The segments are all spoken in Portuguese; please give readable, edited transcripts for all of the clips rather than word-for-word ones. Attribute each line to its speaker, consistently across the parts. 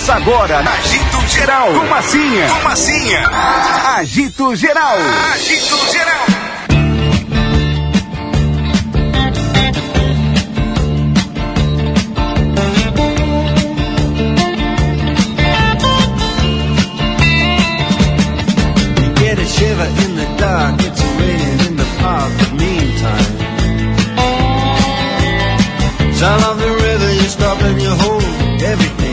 Speaker 1: Começa agora, Agito Geral, com Massinha. Agito Geral.
Speaker 2: You get a shiver in the dark, it's raining in the park, but meantime sound of the river, you stop and you hold everything.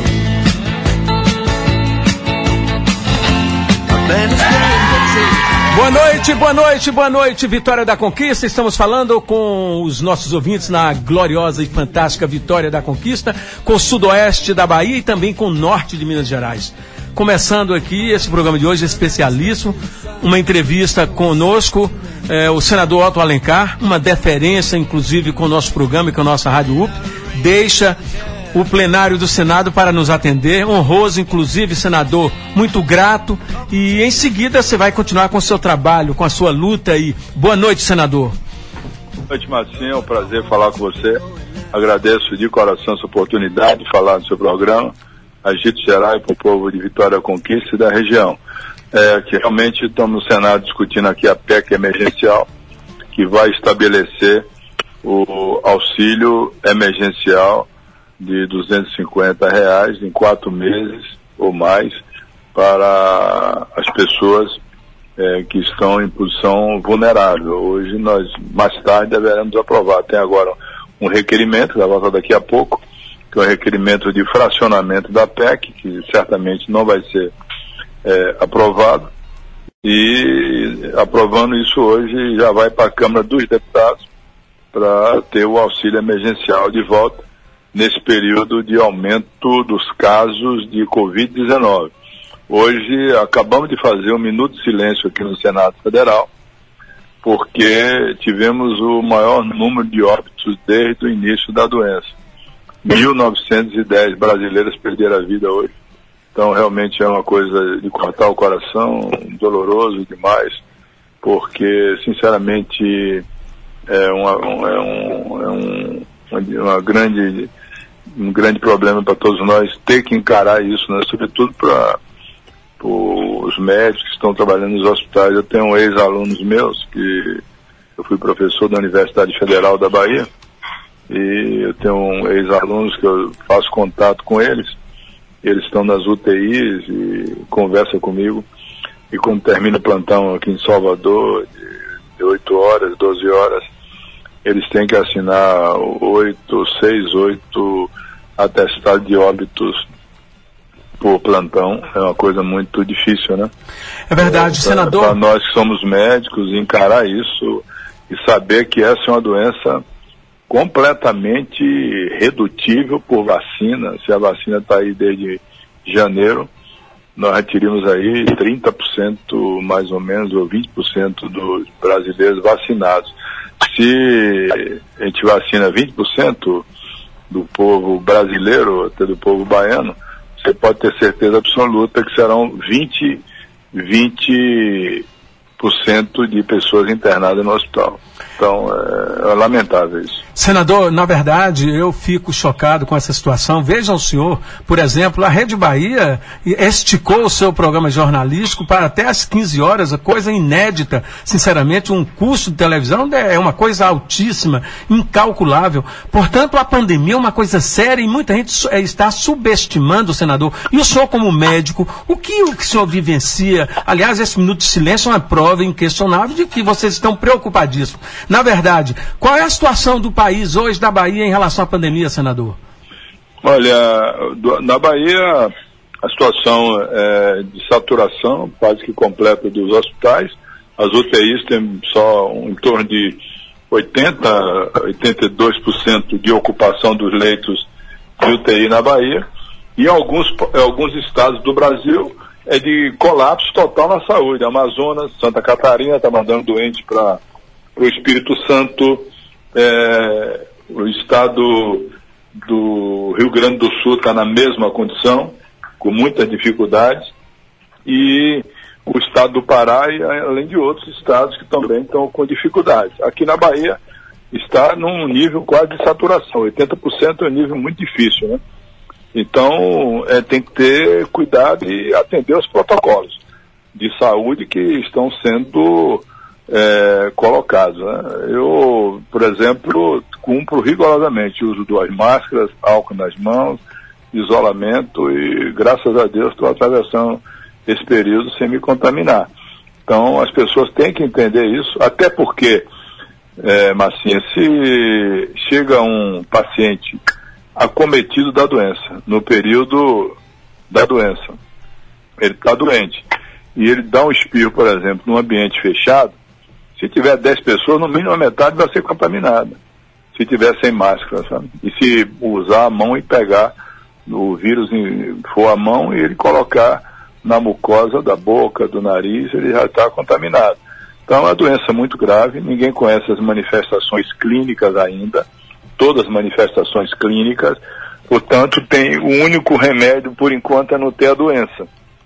Speaker 3: Boa noite, Vitória da Conquista. Estamos falando com os nossos ouvintes na gloriosa e fantástica Vitória da Conquista, com o sudoeste da Bahia e também com o norte de Minas Gerais. Começando aqui esse programa de hoje especialíssimo, uma entrevista conosco, o senador Otto Alencar, uma deferência inclusive com o nosso programa e com a nossa Rádio UP, deixa o plenário do Senado para nos atender, honroso inclusive, senador, muito grato, e em seguida você vai continuar com o seu trabalho, com a sua luta aí. Boa noite, senador.
Speaker 4: Boa noite, Massinha, é um prazer falar com você, agradeço de coração essa oportunidade de falar no seu programa, Agito Geral para o povo de Vitória da Conquista e da região, que realmente estamos no Senado discutindo aqui a PEC emergencial, que vai estabelecer o auxílio emergencial de R$250 em 4 meses ou mais para as pessoas que estão em posição vulnerável. Hoje nós, mais tarde, deveremos aprovar. Tem agora um requerimento, vai votar daqui a pouco, que é o requerimento de fracionamento da PEC, que certamente não vai ser aprovado, e aprovando isso hoje já vai para a Câmara dos Deputados para ter o auxílio emergencial de volta nesse período de aumento dos casos de Covid-19. Hoje acabamos de fazer um minuto de silêncio aqui no Senado Federal, porque tivemos o maior número de óbitos desde o início da doença. 1.910 brasileiras perderam a vida hoje. Então realmente é uma coisa de cortar o coração, doloroso demais, porque sinceramente é um grande problema para todos nós ter que encarar isso, né? Sobretudo para os médicos que estão trabalhando nos hospitais. Eu tenho ex-alunos meus, que eu fui professor da Universidade Federal da Bahia, e eu tenho ex-alunos que eu faço contato com eles estão nas UTIs e conversam comigo, e quando termina o plantão aqui em Salvador, de 8 horas, 12 horas, eles têm que assinar 8 atestados de óbitos por plantão. É uma coisa muito difícil, né?
Speaker 3: É verdade, senador.
Speaker 4: Para nós que somos médicos, encarar isso e saber que essa é uma doença completamente redutível por vacina. Se a vacina está aí desde janeiro, nós já teríamos aí 30% mais ou menos, ou 20% dos brasileiros vacinados. Se a gente vacina 20% do povo brasileiro, até do povo baiano, você pode ter certeza absoluta que serão 20% de pessoas internadas no hospital. Então, é lamentável isso.
Speaker 3: Senador, na verdade, eu fico chocado com essa situação. Veja o senhor, por exemplo, a Rede Bahia esticou o seu programa jornalístico para até às 15 horas, coisa inédita. Sinceramente, um custo de televisão é uma coisa altíssima, incalculável. Portanto, a pandemia é uma coisa séria e muita gente está subestimando, senador. E o senhor, como médico, o que o senhor vivencia? Aliás, esse minuto de silêncio é uma prova inquestionável de que vocês estão preocupadíssimos. Na verdade, qual é a situação do país hoje, da Bahia, em relação à pandemia, senador?
Speaker 4: Olha, na Bahia, a situação é de saturação quase que completa dos hospitais. As UTIs têm só em torno de 82% de ocupação dos leitos de UTI na Bahia. E alguns estados do Brasil é de colapso total na saúde. Amazonas, Santa Catarina está mandando doente para o Espírito Santo, o estado do Rio Grande do Sul está na mesma condição, com muitas dificuldades, e o estado do Pará, além de outros estados que também estão com dificuldades. Aqui na Bahia está num nível quase de saturação, 80% é um nível muito difícil, né? Então, tem que ter cuidado e atender os protocolos de saúde que estão sendo colocados, né? Eu, por exemplo, cumpro rigorosamente o uso de 2 máscaras, álcool nas mãos, isolamento e, graças a Deus, estou atravessando esse período sem me contaminar. Então, as pessoas têm que entender isso, até porque, Marcinha, se chega um paciente acometido da doença, no período da doença, ele está doente, e ele dá um espirro, por exemplo, num ambiente fechado, se tiver 10 pessoas, no mínimo a metade vai ser contaminada, se tiver sem máscara, sabe? E se usar a mão e pegar o vírus, for a mão e ele colocar na mucosa da boca, do nariz, ele já está contaminado. Então é uma doença muito grave, ninguém conhece as manifestações clínicas ainda, todas as manifestações clínicas, portanto o único remédio por enquanto é não ter a doença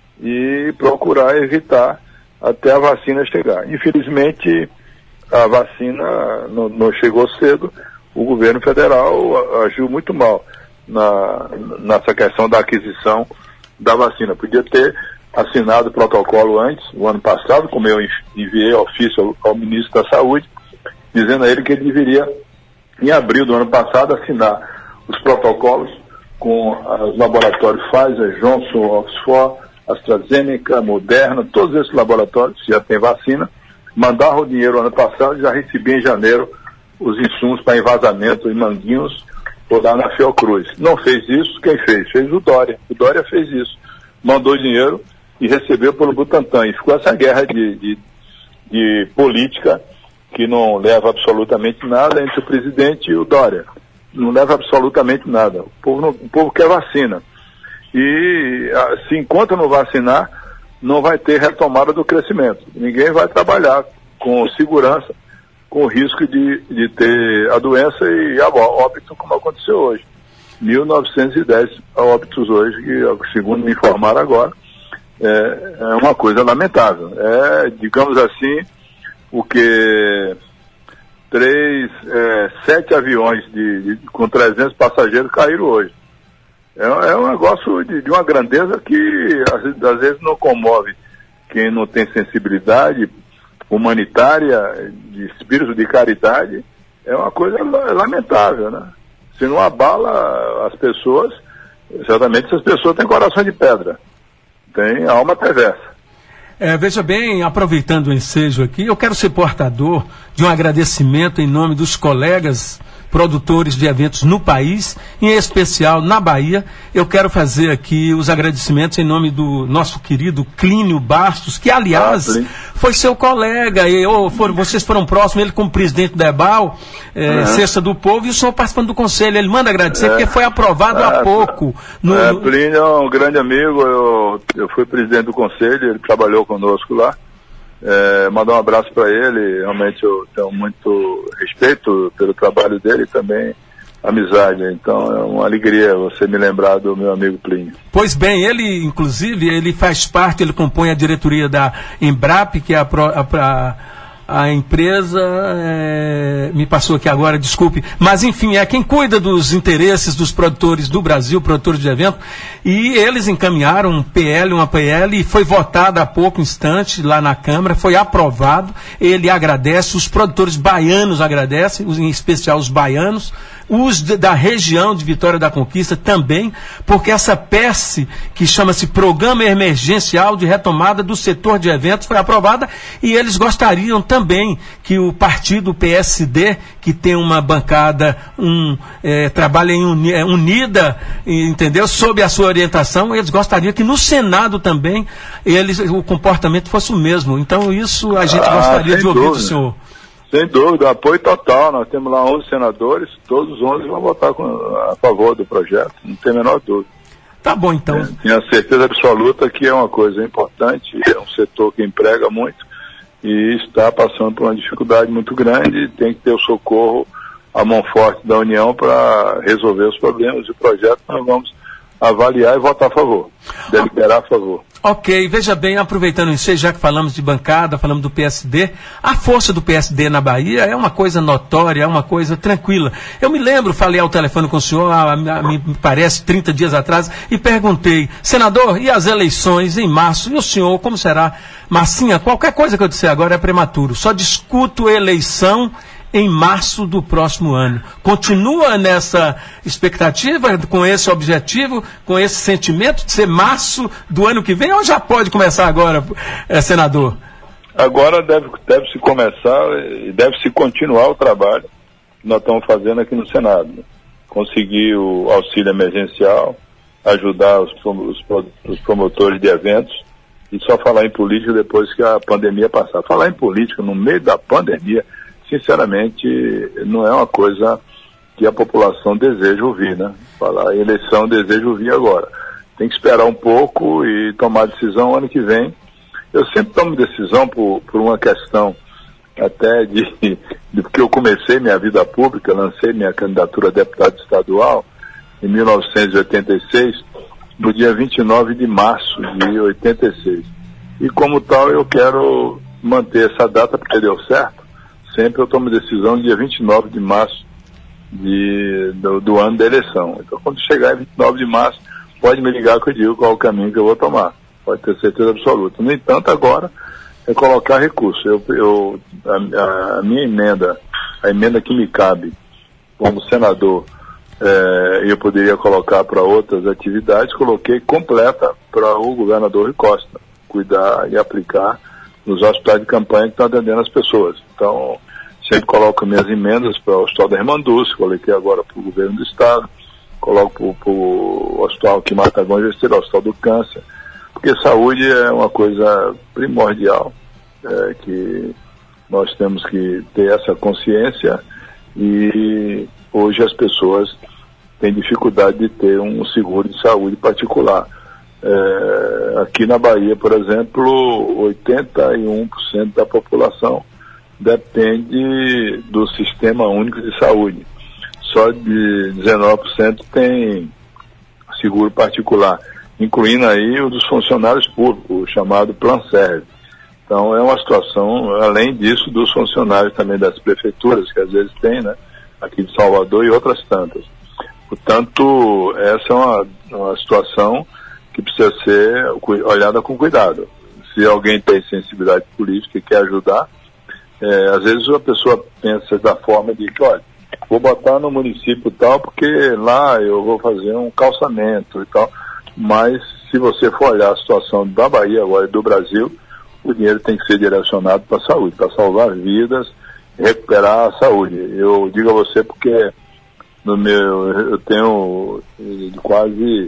Speaker 4: e procurar evitar até a vacina chegar. Infelizmente a vacina não chegou cedo, o governo federal agiu muito mal nessa questão da aquisição da vacina. Podia ter assinado o protocolo antes, o ano passado, como eu enviei ofício ao ministro da Saúde, dizendo a ele que ele deveria, em abril do ano passado, assinar os protocolos com os laboratórios Pfizer, Johnson, Oxford, AstraZeneca, Moderna, todos esses laboratórios que já têm vacina, mandaram o dinheiro ano passado e já recebi em janeiro os insumos para envasamento em Manguinhos ou lá na Fiocruz. Não fez isso, quem fez? Fez o Dória. O Dória fez isso. Mandou dinheiro e recebeu pelo Butantan. E ficou essa guerra de política que não leva absolutamente nada entre o presidente e o Dória. Não leva absolutamente nada. O povo quer vacina. E se enquanto não vacinar, não vai ter retomada do crescimento. Ninguém vai trabalhar com segurança, com o risco de ter a doença e óbito, como aconteceu hoje. 1.910 óbitos hoje, que segundo me informaram agora, é uma coisa lamentável. Digamos assim, o que 7 aviões com 300 passageiros caíram hoje. É um negócio de uma grandeza que às vezes não comove quem não tem sensibilidade humanitária, de espírito de caridade. É uma coisa lamentável, né? Se não abala as pessoas, certamente essas pessoas têm coração de pedra, têm alma perversa.
Speaker 3: Veja bem, aproveitando o ensejo aqui, eu quero ser portador de um agradecimento em nome dos colegas produtores de eventos no país, em especial na Bahia. Eu quero fazer aqui os agradecimentos em nome do nosso querido Clínio Bastos, que aliás foi seu colega, vocês foram próximos, ele como presidente da EBAL, Cesta do Povo, e o senhor participando do conselho. Ele manda agradecer porque foi aprovado há pouco.
Speaker 4: Plínio é um grande amigo, eu fui presidente do conselho, ele trabalhou conosco lá. Mandar um abraço para ele, realmente eu tenho muito respeito pelo trabalho dele e também amizade, então é uma alegria você me lembrar do meu amigo Plínio.
Speaker 3: Pois bem, ele inclusive, ele faz parte, ele compõe a diretoria da Embrap, que é a empresa, me passou aqui agora, desculpe, mas enfim, é quem cuida dos interesses dos produtores do Brasil, produtores de evento, e eles encaminharam uma PL, e foi votada há pouco instante lá na Câmara, foi aprovado, ele agradece, os produtores baianos agradecem, em especial os baianos, os da região de Vitória da Conquista também, porque essa PEC, que chama-se Programa Emergencial de Retomada do Setor de Eventos, foi aprovada, e eles gostariam também que o partido PSD, que tem uma bancada, trabalha unida, entendeu? Sob a sua orientação, eles gostariam que no Senado também o comportamento fosse o mesmo. Então isso a gente gostaria de ouvir do senhor.
Speaker 4: Sem dúvida, apoio total. Nós temos lá 11 senadores, todos os 11 vão votar a favor do projeto, não tem a menor dúvida.
Speaker 3: Tá bom, então.
Speaker 4: Tenho a certeza absoluta que é uma coisa importante, é um setor que emprega muito e está passando por uma dificuldade muito grande, tem que ter o socorro, a mão forte da União para resolver os problemas. E o projeto nós vamos avaliar e votar a favor, deliberar a favor.
Speaker 3: Ok, veja bem, aproveitando isso, já que falamos de bancada, falamos do PSD, a força do PSD na Bahia é uma coisa notória, é uma coisa tranquila. Eu me lembro, falei ao telefone com o senhor, me parece, 30 dias atrás, e perguntei, senador, e as eleições em março? E o senhor, como será? Massinha, qualquer coisa que eu disser agora é prematuro. Só discuto eleição em março do próximo ano. Continua nessa expectativa, com esse objetivo, com esse sentimento de ser março do ano que vem, ou já pode começar agora, senador?
Speaker 4: Agora deve-se começar e deve-se continuar o trabalho que nós estamos fazendo aqui no Senado. Conseguir o auxílio emergencial, ajudar os promotores de eventos, e só falar em política depois que a pandemia passar. Falar em política no meio da pandemia, sinceramente, não é uma coisa que a população deseja ouvir, né? Falar em eleição, deseja ouvir agora. Tem que esperar um pouco e tomar decisão ano que vem. Eu sempre tomo decisão por uma questão até de porque eu comecei minha vida pública, lancei minha candidatura a deputado estadual em 1986, no dia 29 de março de 86. E como tal, eu quero manter essa data porque deu certo. Sempre eu tomo decisão no dia 29 de março do ano da eleição. Então, quando chegar em 29 de março, pode me ligar que eu digo qual é o caminho que eu vou tomar. Pode ter certeza absoluta. No entanto, agora é colocar recurso. A minha emenda, a emenda que me cabe como senador, eu poderia colocar para outras atividades, coloquei completa para o governador Rui Costa cuidar e aplicar nos hospitais de campanha que estão atendendo as pessoas. Então, sempre coloco minhas emendas para o Hospital da Irmandúcia, coloquei agora para o governo do Estado, coloco para o Hospital aqui em Matagão, o Hospital do Câncer, porque saúde é uma coisa primordial, que nós temos que ter essa consciência, e hoje as pessoas têm dificuldade de ter um seguro de saúde particular. Aqui na Bahia, por exemplo, 81% da população depende do Sistema Único de Saúde. Só de 19% tem seguro particular, incluindo aí o dos funcionários públicos, o chamado Planserve. Então é uma situação, além disso, dos funcionários também das prefeituras, que às vezes tem, né, aqui de Salvador e outras tantas. Portanto, essa é uma situação que precisa ser olhada com cuidado. Se alguém tem sensibilidade política e quer ajudar, às vezes a pessoa pensa da forma de que, olha, vou botar no município tal, porque lá eu vou fazer um calçamento e tal, mas se você for olhar a situação da Bahia agora e do Brasil, o dinheiro tem que ser direcionado para a saúde, para salvar vidas, recuperar a saúde. Eu digo a você porque eu tenho quase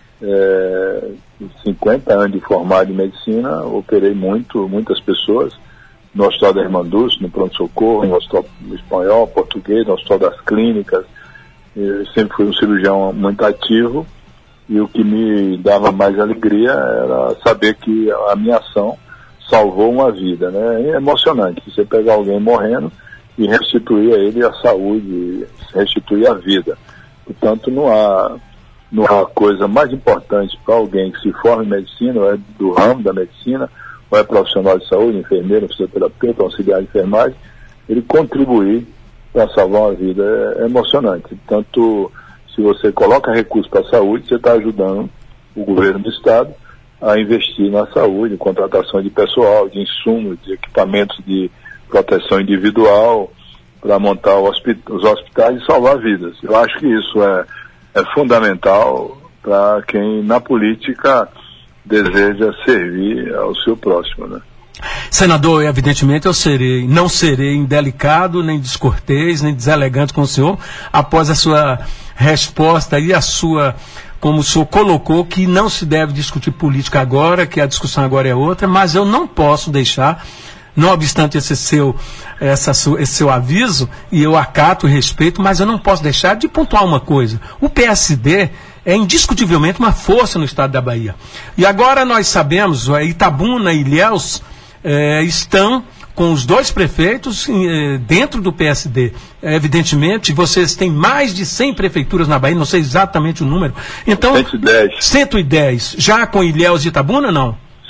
Speaker 4: 50 anos de formado em medicina, operei muitas pessoas no Hospital da Irmandúcia, no pronto-socorro, no Hospital Espanhol, Português, no Hospital das Clínicas. Eu sempre fui um cirurgião muito ativo, e o que me dava mais alegria era saber que a minha ação salvou uma vida, né? É emocionante você pegar alguém morrendo e restituir a ele a saúde, restituir a vida. Portanto, não há coisa mais importante para alguém que se forma em medicina, ou é do ramo da medicina, ou é profissional de saúde, enfermeiro, fisioterapeuta, auxiliar de enfermagem, ele contribuir para salvar uma vida. É emocionante. Portanto, se você coloca recursos para a saúde, você está ajudando o governo do Estado a investir na saúde, em contratação de pessoal, de insumos, de equipamentos de proteção individual, para montar os hospitais e salvar vidas. Eu acho que isso é fundamental para quem na política deseja servir ao seu próximo, né?
Speaker 3: Senador, evidentemente não serei indelicado, nem descortês, nem deselegante com o senhor, após a sua resposta e como o senhor colocou, que não se deve discutir política agora, que a discussão agora é outra, mas eu não posso deixar, não obstante esse seu aviso, e eu acato e respeito, mas eu não posso deixar de pontuar uma coisa. O PSD é indiscutivelmente uma força no estado da Bahia. E agora nós sabemos, Itabuna e Ilhéus estão com os dois prefeitos dentro do PSD. Evidentemente, vocês têm mais de 100 prefeituras na Bahia, não sei exatamente o número. Então, 110. Já com Ilhéus e Itabuna, não?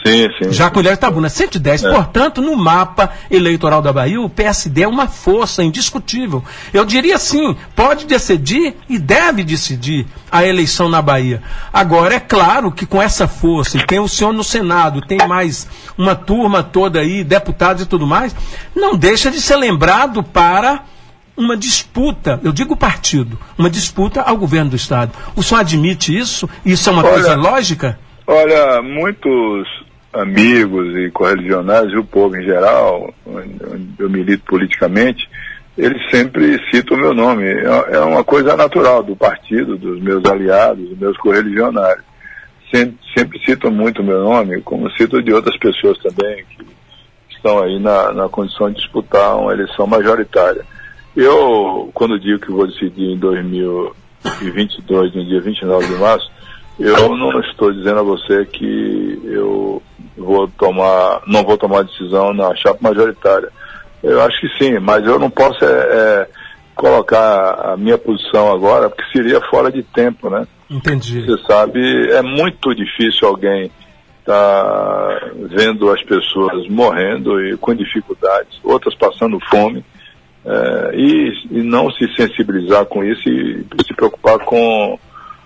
Speaker 4: Sim, sim.
Speaker 3: Já com Ilhéus Itabuna, 110. Portanto, no mapa eleitoral da Bahia, o PSD é uma força indiscutível. Eu diria assim, pode decidir e deve decidir a eleição na Bahia. Agora, é claro que com essa força, e tem o senhor no Senado, tem mais uma turma toda aí, deputados e tudo mais, não deixa de ser lembrado para uma disputa, eu digo partido, uma disputa ao governo do Estado. O senhor admite isso? Isso é uma coisa lógica?
Speaker 4: Olha, muitos amigos e correligionários e o povo em geral, onde eu milito politicamente, eles sempre citam o meu nome. É uma coisa natural do partido, dos meus aliados, dos meus correligionários. Sempre citam muito o meu nome, como citam de outras pessoas também que estão aí na condição de disputar uma eleição majoritária. Eu, quando digo que vou decidir em 2022, no dia 29 de março, eu não estou dizendo a você que eu não vou tomar decisão na chapa majoritária. Eu acho que sim, mas eu não posso colocar a minha posição agora, porque seria fora de tempo, né?
Speaker 3: Entendi.
Speaker 4: Você sabe, é muito difícil alguém estar vendo as pessoas morrendo e com dificuldades, outras passando fome, e não se sensibilizar com isso e se preocupar com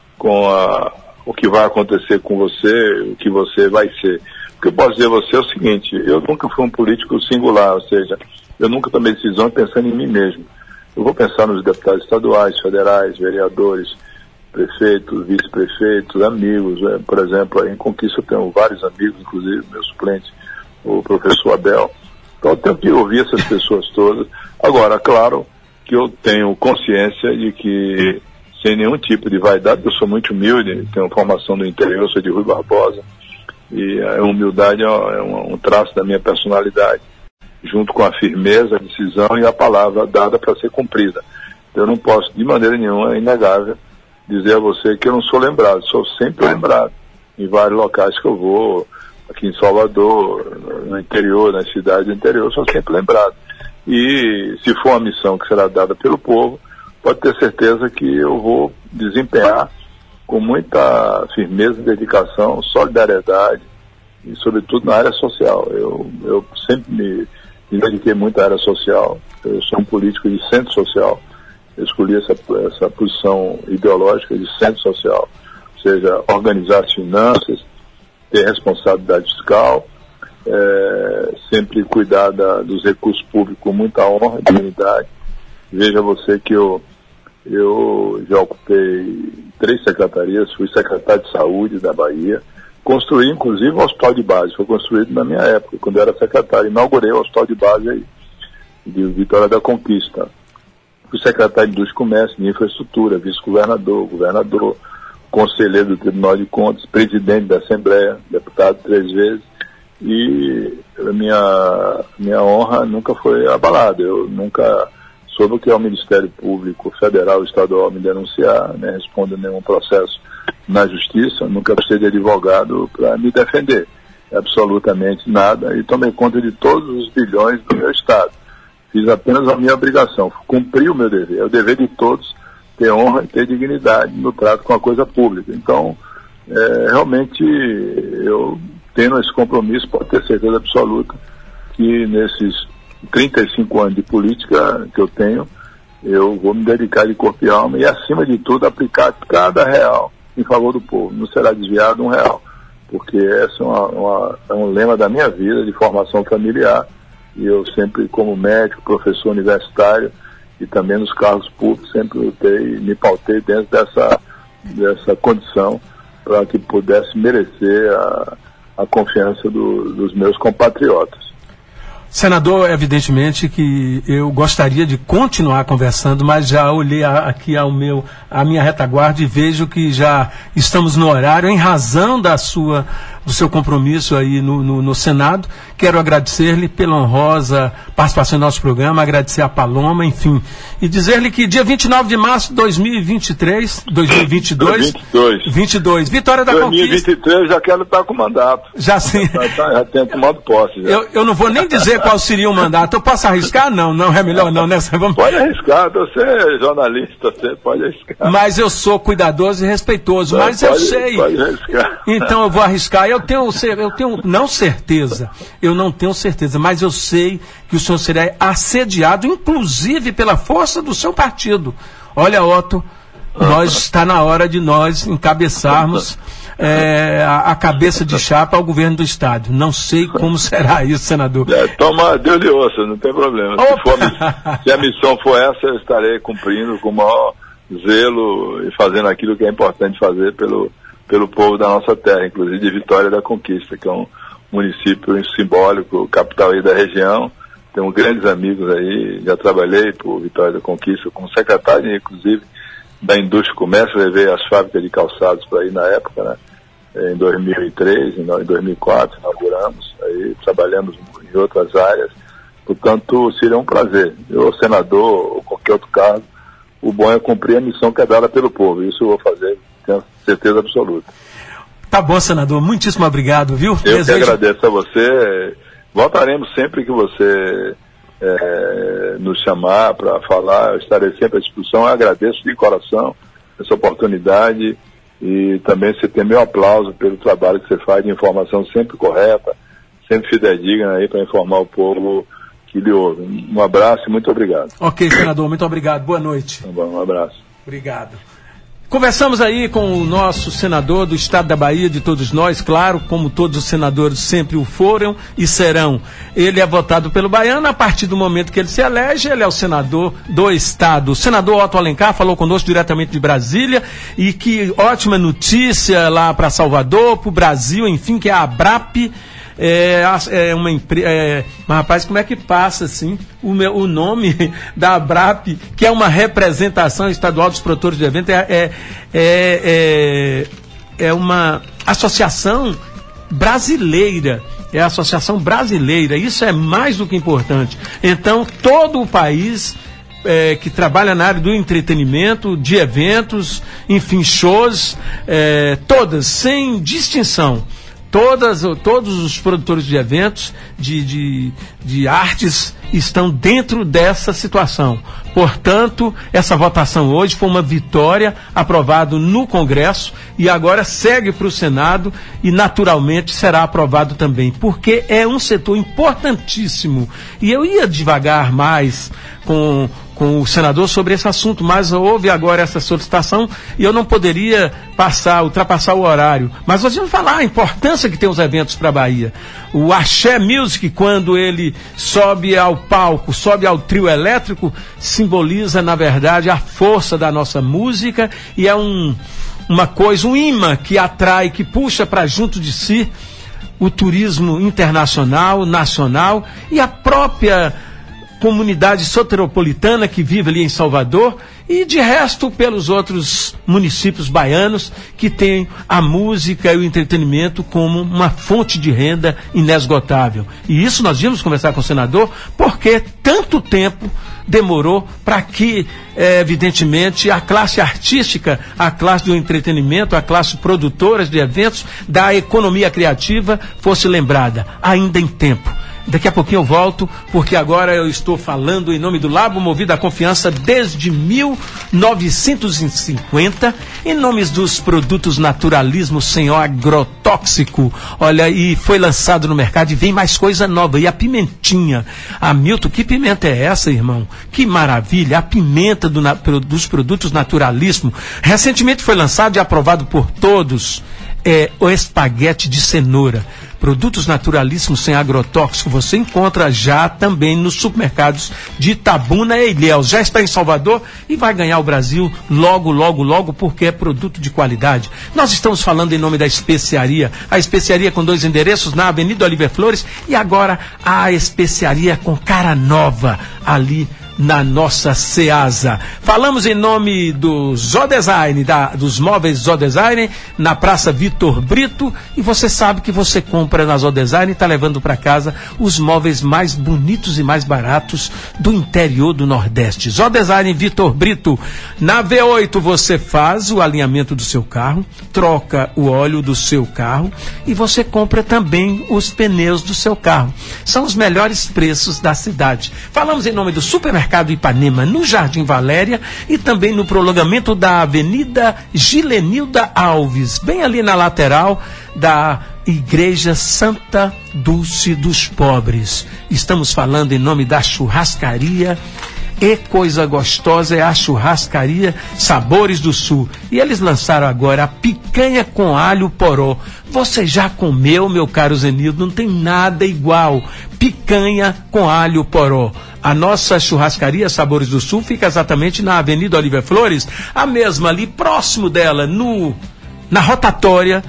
Speaker 4: o que vai acontecer com você, o que você vai ser. O que eu posso dizer a você é o seguinte: eu nunca fui um político singular, ou seja, eu nunca tomei decisão pensando em mim mesmo. Eu vou pensar nos deputados estaduais, federais, vereadores, prefeitos, vice-prefeitos, amigos. Por exemplo, em Conquista eu tenho vários amigos, inclusive meu suplente, o professor Abel. Então eu tenho que ouvir essas pessoas todas. Agora, claro que eu tenho consciência de que, sem nenhum tipo de vaidade, eu sou muito humilde, tenho formação do interior, sou de Rui Barbosa, e a humildade é um traço da minha personalidade, junto com a firmeza, a decisão e a palavra dada para ser cumprida. Eu não posso, de maneira nenhuma, é inegável, dizer a você que eu não sou lembrado, sou sempre lembrado, em vários locais que eu vou, aqui em Salvador, no interior, nas cidades do interior, sou sempre lembrado. E se for uma missão que será dada pelo povo, pode ter certeza que eu vou desempenhar com muita firmeza, dedicação, solidariedade e, sobretudo, na área social. Eu sempre me dediquei muito à área social. Eu sou um político de centro social. Eu escolhi essa posição ideológica de centro social, ou seja, organizar as finanças, ter responsabilidade fiscal, sempre cuidar dos recursos públicos com muita honra e dignidade. Veja você que eu já ocupei 3 secretarias, fui secretário de saúde da Bahia, construí inclusive um hospital de base, foi construído na minha época, quando eu era secretário, inaugurei o hospital de base aí, de Vitória da Conquista. Fui secretário de Indústria e Comércio, de Infraestrutura, vice-governador, governador, conselheiro do Tribunal de Contas, presidente da Assembleia, deputado 3 vezes, e a minha honra nunca foi abalada. Eu nunca soube o que é o Ministério Público Federal e Estadual me denunciar, nem respondo a nenhum processo na Justiça, nunca precisei de advogado para me defender, absolutamente nada, e tomei conta de todos os bilhões do meu Estado. Fiz apenas a minha obrigação, cumpri o meu dever, é o dever de todos ter honra e ter dignidade no trato com a coisa pública. Então, realmente, eu tendo esse compromisso, pode ter certeza absoluta que nesses 35 anos de política que eu tenho, eu vou me dedicar de corpo e alma e, acima de tudo, aplicar cada real em favor do povo. Não será desviado um real, porque esse é um lema da minha vida, de formação familiar, e eu sempre, como médico, professor universitário e também nos cargos públicos, sempre me pautei dentro dessa condição para que pudesse merecer a confiança dos meus compatriotas.
Speaker 3: Senador, evidentemente que eu gostaria de continuar conversando, mas já olhei aqui a minha retaguarda e vejo que já estamos no horário, em razão do seu compromisso aí no Senado. Quero agradecer-lhe pela honrosa participação no nosso programa, agradecer a Paloma, enfim, e dizer-lhe que dia 29 de março de 2022, Vitória da Conquista.
Speaker 4: 2023 já quero estar com o mandato.
Speaker 3: Já sim.
Speaker 4: Já tenho tomado posse. Já.
Speaker 3: Eu não vou nem dizer qual seria o mandato. Eu posso arriscar? Não é melhor não, né?
Speaker 4: Pode arriscar, você é jornalista, você pode arriscar.
Speaker 3: Mas eu sou cuidadoso e respeitoso, mas eu sei.
Speaker 4: Pode arriscar.
Speaker 3: Então eu vou arriscar. eu tenho não certeza, eu não tenho certeza, mas eu sei que o senhor será assediado, inclusive pela força do seu partido. Olha, Otto, está na hora de nós encabeçarmos a cabeça de chapa ao governo do estado. Não sei como será isso, senador.
Speaker 4: Toma, Deus lhe ouça, não tem problema. Se a missão for essa, eu estarei cumprindo com o maior zelo e fazendo aquilo que é importante fazer pelo povo da nossa terra, inclusive de Vitória da Conquista, que é um município simbólico, capital aí da região. Tenho grandes amigos aí, já trabalhei por Vitória da Conquista como secretário, inclusive, da Indústria e Comércio, levei as fábricas de calçados para aí na época, né? Em 2003, em 2004, inauguramos, aí trabalhamos em outras áreas. Portanto, seria um prazer. Eu, senador, ou qualquer outro cargo, o bom é cumprir a missão que é dada pelo povo. Isso eu vou fazer, tenho certeza absoluta.
Speaker 3: Tá bom, senador. Muitíssimo obrigado, viu?
Speaker 4: Eu que agradeço a você. Voltaremos sempre que você nos chamar para falar. Eu estarei sempre à disposição. Eu agradeço de coração essa oportunidade e também você tem meu aplauso pelo trabalho que você faz de informação sempre correta, sempre fidedigna aí para informar o povo que lhe ouve. Um abraço e muito obrigado.
Speaker 3: Ok, senador, muito obrigado. Boa noite.
Speaker 4: Tá bom, um abraço.
Speaker 3: Obrigado. Conversamos aí com o nosso senador do estado da Bahia, de todos nós, claro, como todos os senadores sempre o foram e serão. Ele é votado pelo baiano, a partir do momento que ele se elege, ele é o senador do estado. O senador Otto Alencar falou conosco diretamente de Brasília, e que ótima notícia lá para Salvador, para o Brasil, enfim, que é a ABRAP. Uma empresa. Mas, rapaz, como é que passa assim o nome da ABRAP, que é uma representação estadual dos produtores de eventos, é uma associação brasileira. É a associação brasileira. Isso é mais do que importante. Então, todo o país que trabalha na área do entretenimento, de eventos, enfim, shows, todas, sem distinção. Todos os produtores de eventos, de artes, estão dentro dessa situação. Portanto, essa votação hoje foi uma vitória, aprovado no Congresso, e agora segue para o Senado e naturalmente será aprovado também, porque é um setor importantíssimo. E eu ia devagar mais com o senador sobre esse assunto, mas houve agora essa solicitação e eu não poderia ultrapassar o horário. Mas nós vamos falar a importância que tem os eventos para a Bahia. O Axé Music, quando ele sobe ao palco, sobe ao trio elétrico, simboliza, na verdade, a força da nossa música, e é uma coisa, um imã que atrai, que puxa para junto de si o turismo internacional, nacional, e a própria comunidade soteropolitana que vive ali em Salvador, e de resto pelos outros municípios baianos que têm a música e o entretenimento como uma fonte de renda inesgotável. E isso nós íamos conversar com o senador, porque tanto tempo demorou para que, evidentemente, a classe artística, a classe do entretenimento, a classe produtora de eventos, da economia criativa fosse lembrada, ainda em tempo. Daqui a pouquinho eu volto, porque agora eu estou falando em nome do Labo Movido à Confiança desde 1950, em nome dos produtos Naturalismo sem agrotóxico. Olha, e foi lançado no mercado e vem mais coisa nova. E a pimentinha. Hamilton, que pimenta é essa, irmão? Que maravilha! A pimenta dos produtos Naturalismo. Recentemente foi lançado e aprovado por todos. O espaguete de cenoura. Produtos Naturalíssimos sem agrotóxico, você encontra já também nos supermercados de Itabuna e Ilhéus. Já está em Salvador e vai ganhar o Brasil logo, logo, logo, porque é produto de qualidade. Nós estamos falando em nome da especiaria. A especiaria com 2 endereços, na Avenida Oliver Flores, e agora a especiaria com cara nova, ali na nossa Ceasa. Falamos em nome do Zodesign, dos móveis Zodesign, na Praça Vitor Brito, e você sabe que você compra na Zodesign e está levando para casa os móveis mais bonitos e mais baratos do interior do Nordeste. Zodesign Vitor Brito. Na V8 você faz o alinhamento do seu carro, troca o óleo do seu carro e você compra também os pneus do seu carro. São os melhores preços da cidade. Falamos em nome do Supermercado Ipanema, no Jardim Valéria, e também no prolongamento da Avenida Gilenilda Alves, bem ali na lateral da Igreja Santa Dulce dos Pobres. Estamos falando em nome da churrascaria. E coisa gostosa é a churrascaria Sabores do Sul. E eles lançaram agora a picanha com alho poró. Você já comeu, meu caro Zenildo? Não tem nada igual. Picanha com alho poró. A nossa churrascaria Sabores do Sul fica exatamente na Avenida Oliver Flores, a mesma ali, próximo dela, na rotatória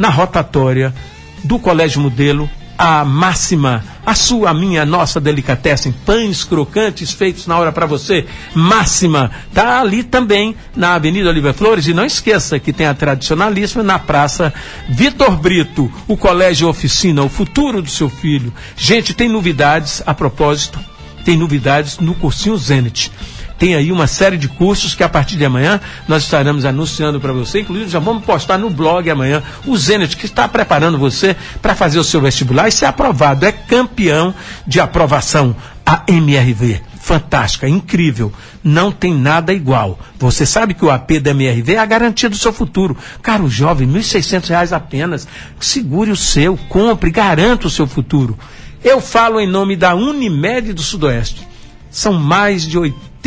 Speaker 3: do Colégio Modelo, a Máxima, a sua, a minha, nossa delicatessen, pães crocantes feitos na hora para você, Máxima, tá ali também na Avenida Oliver Flores. E não esqueça que tem a tradicionalíssima na Praça Vitor Brito, o Colégio Oficina, o futuro do seu filho. Gente, tem novidades a propósito, tem novidades no Cursinho Zenit. Tem aí uma série de cursos que a partir de amanhã nós estaremos anunciando para você. Inclusive já vamos postar no blog amanhã o Zenit, que está preparando você para fazer o seu vestibular e ser aprovado. É campeão de aprovação, a MRV. Fantástica, incrível, não tem nada igual. Você sabe que o AP da MRV é a garantia do seu futuro. Caro jovem, R$ 1.600 apenas. Segure o seu, compre, garanta o seu futuro. Eu falo em nome da Unimed do Sudoeste. São mais de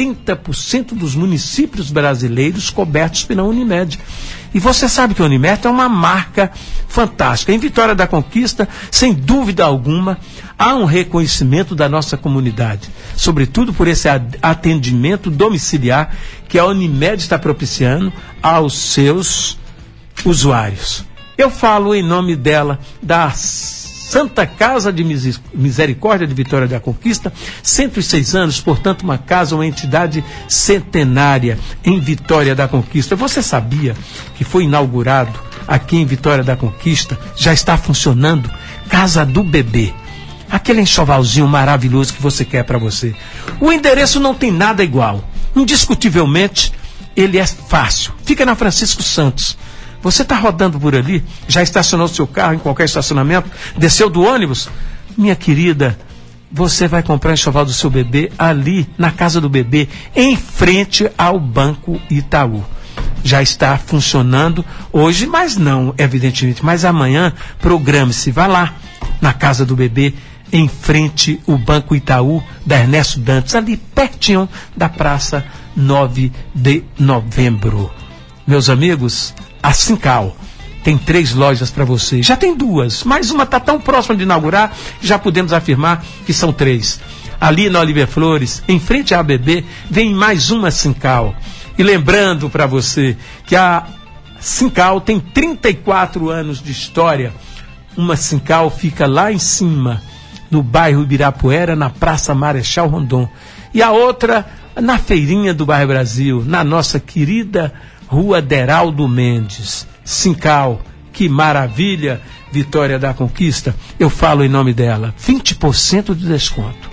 Speaker 3: 80% dos municípios brasileiros cobertos pela Unimed. E você sabe que a Unimed é uma marca fantástica. Em Vitória da Conquista, sem dúvida alguma, há um reconhecimento da nossa comunidade, sobretudo por esse atendimento domiciliar que a Unimed está propiciando aos seus usuários. Eu falo em nome dela, da Santa Casa de Misericórdia de Vitória da Conquista, 106 anos, portanto uma casa, uma entidade centenária em Vitória da Conquista. Você sabia que foi inaugurado aqui em Vitória da Conquista, já está funcionando, Casa do Bebê, aquele enxovalzinho maravilhoso que você quer para você. O endereço não tem nada igual, indiscutivelmente ele é fácil, fica na Francisco Santos. Você está rodando por ali, já estacionou seu carro em qualquer estacionamento, desceu do ônibus? Minha querida, você vai comprar o enxoval do seu bebê ali na Casa do Bebê, em frente ao Banco Itaú. Já está funcionando hoje, mas não, evidentemente. Mas amanhã, programe-se, vá lá na Casa do Bebê, em frente ao Banco Itaú, da Ernesto Dantas, ali pertinho da Praça 9 de Novembro. Meus amigos, a Sincal tem 3 lojas para você. Já tem 2, mas uma está tão próxima de inaugurar, já podemos afirmar que são 3. Ali na Oliver Flores, em frente à ABB, vem mais uma Sincal. E lembrando para você que a Sincal tem 34 anos de história. Uma Sincal fica lá em cima, no bairro Ibirapuera, na Praça Marechal Rondon. E a outra, na feirinha do Bairro Brasil, na nossa querida Rua Deraldo Mendes. Sincal, que maravilha, Vitória da Conquista. Eu falo em nome dela. 20% de desconto.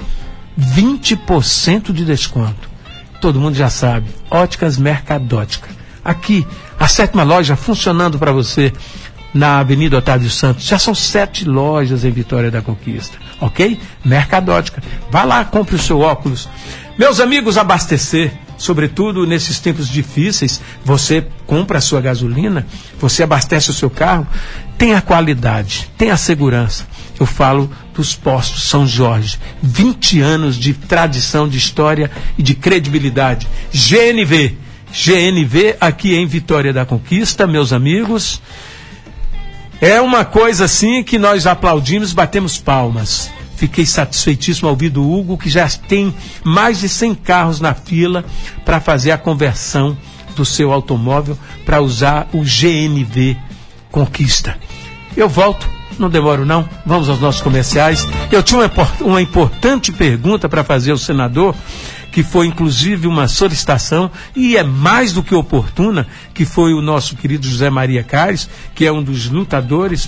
Speaker 3: 20% de desconto. Todo mundo já sabe. Óticas Mercadótica. Aqui, a 7ª loja funcionando para você na Avenida Otávio Santos. Já são 7 lojas em Vitória da Conquista. Ok? Mercadótica. Vá lá, compre o seu óculos. Meus amigos, abastecer. Sobretudo nesses tempos difíceis, você compra a sua gasolina, você abastece o seu carro, tem a qualidade, tem a segurança. Eu falo dos postos São Jorge, 20 anos de tradição, de história e de credibilidade. GNV aqui em Vitória da Conquista, meus amigos, é uma coisa assim que nós aplaudimos, batemos palmas. Fiquei satisfeitíssimo ao ouvir do Hugo, que já tem mais de 100 carros na fila para fazer a conversão do seu automóvel para usar o GNV Conquista. Eu volto, não demoro não, vamos aos nossos comerciais. Eu tinha uma importante pergunta para fazer ao senador, que foi inclusive uma solicitação, e é mais do que oportuna, que foi o nosso querido José Maria Caires, que é um dos lutadores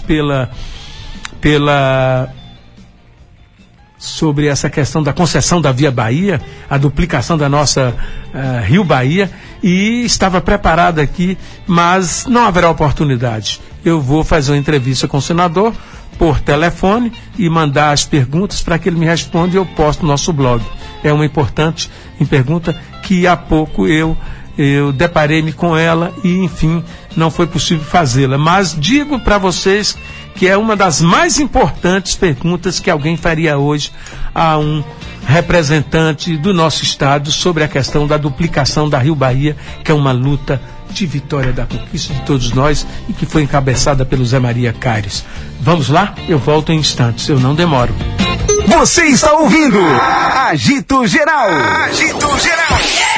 Speaker 3: sobre essa questão da concessão da Via Bahia, a duplicação da nossa Rio Bahia, e estava preparado aqui, mas não haverá oportunidade. Eu vou fazer uma entrevista com o senador por telefone e mandar as perguntas para que ele me responda e eu posto no nosso blog. É uma importante pergunta que há pouco eu deparei-me com ela e, enfim, não foi possível fazê-la. Mas digo para vocês que é uma das mais importantes perguntas que alguém faria hoje a um representante do nosso estado sobre a questão da duplicação da Rio Bahia, que é uma luta de Vitória da Conquista de todos nós e que foi encabeçada pelo Zé Maria Caires. Vamos lá? Eu volto em instantes, eu não demoro.
Speaker 1: Você está ouvindo Agito Geral. Agito Geral.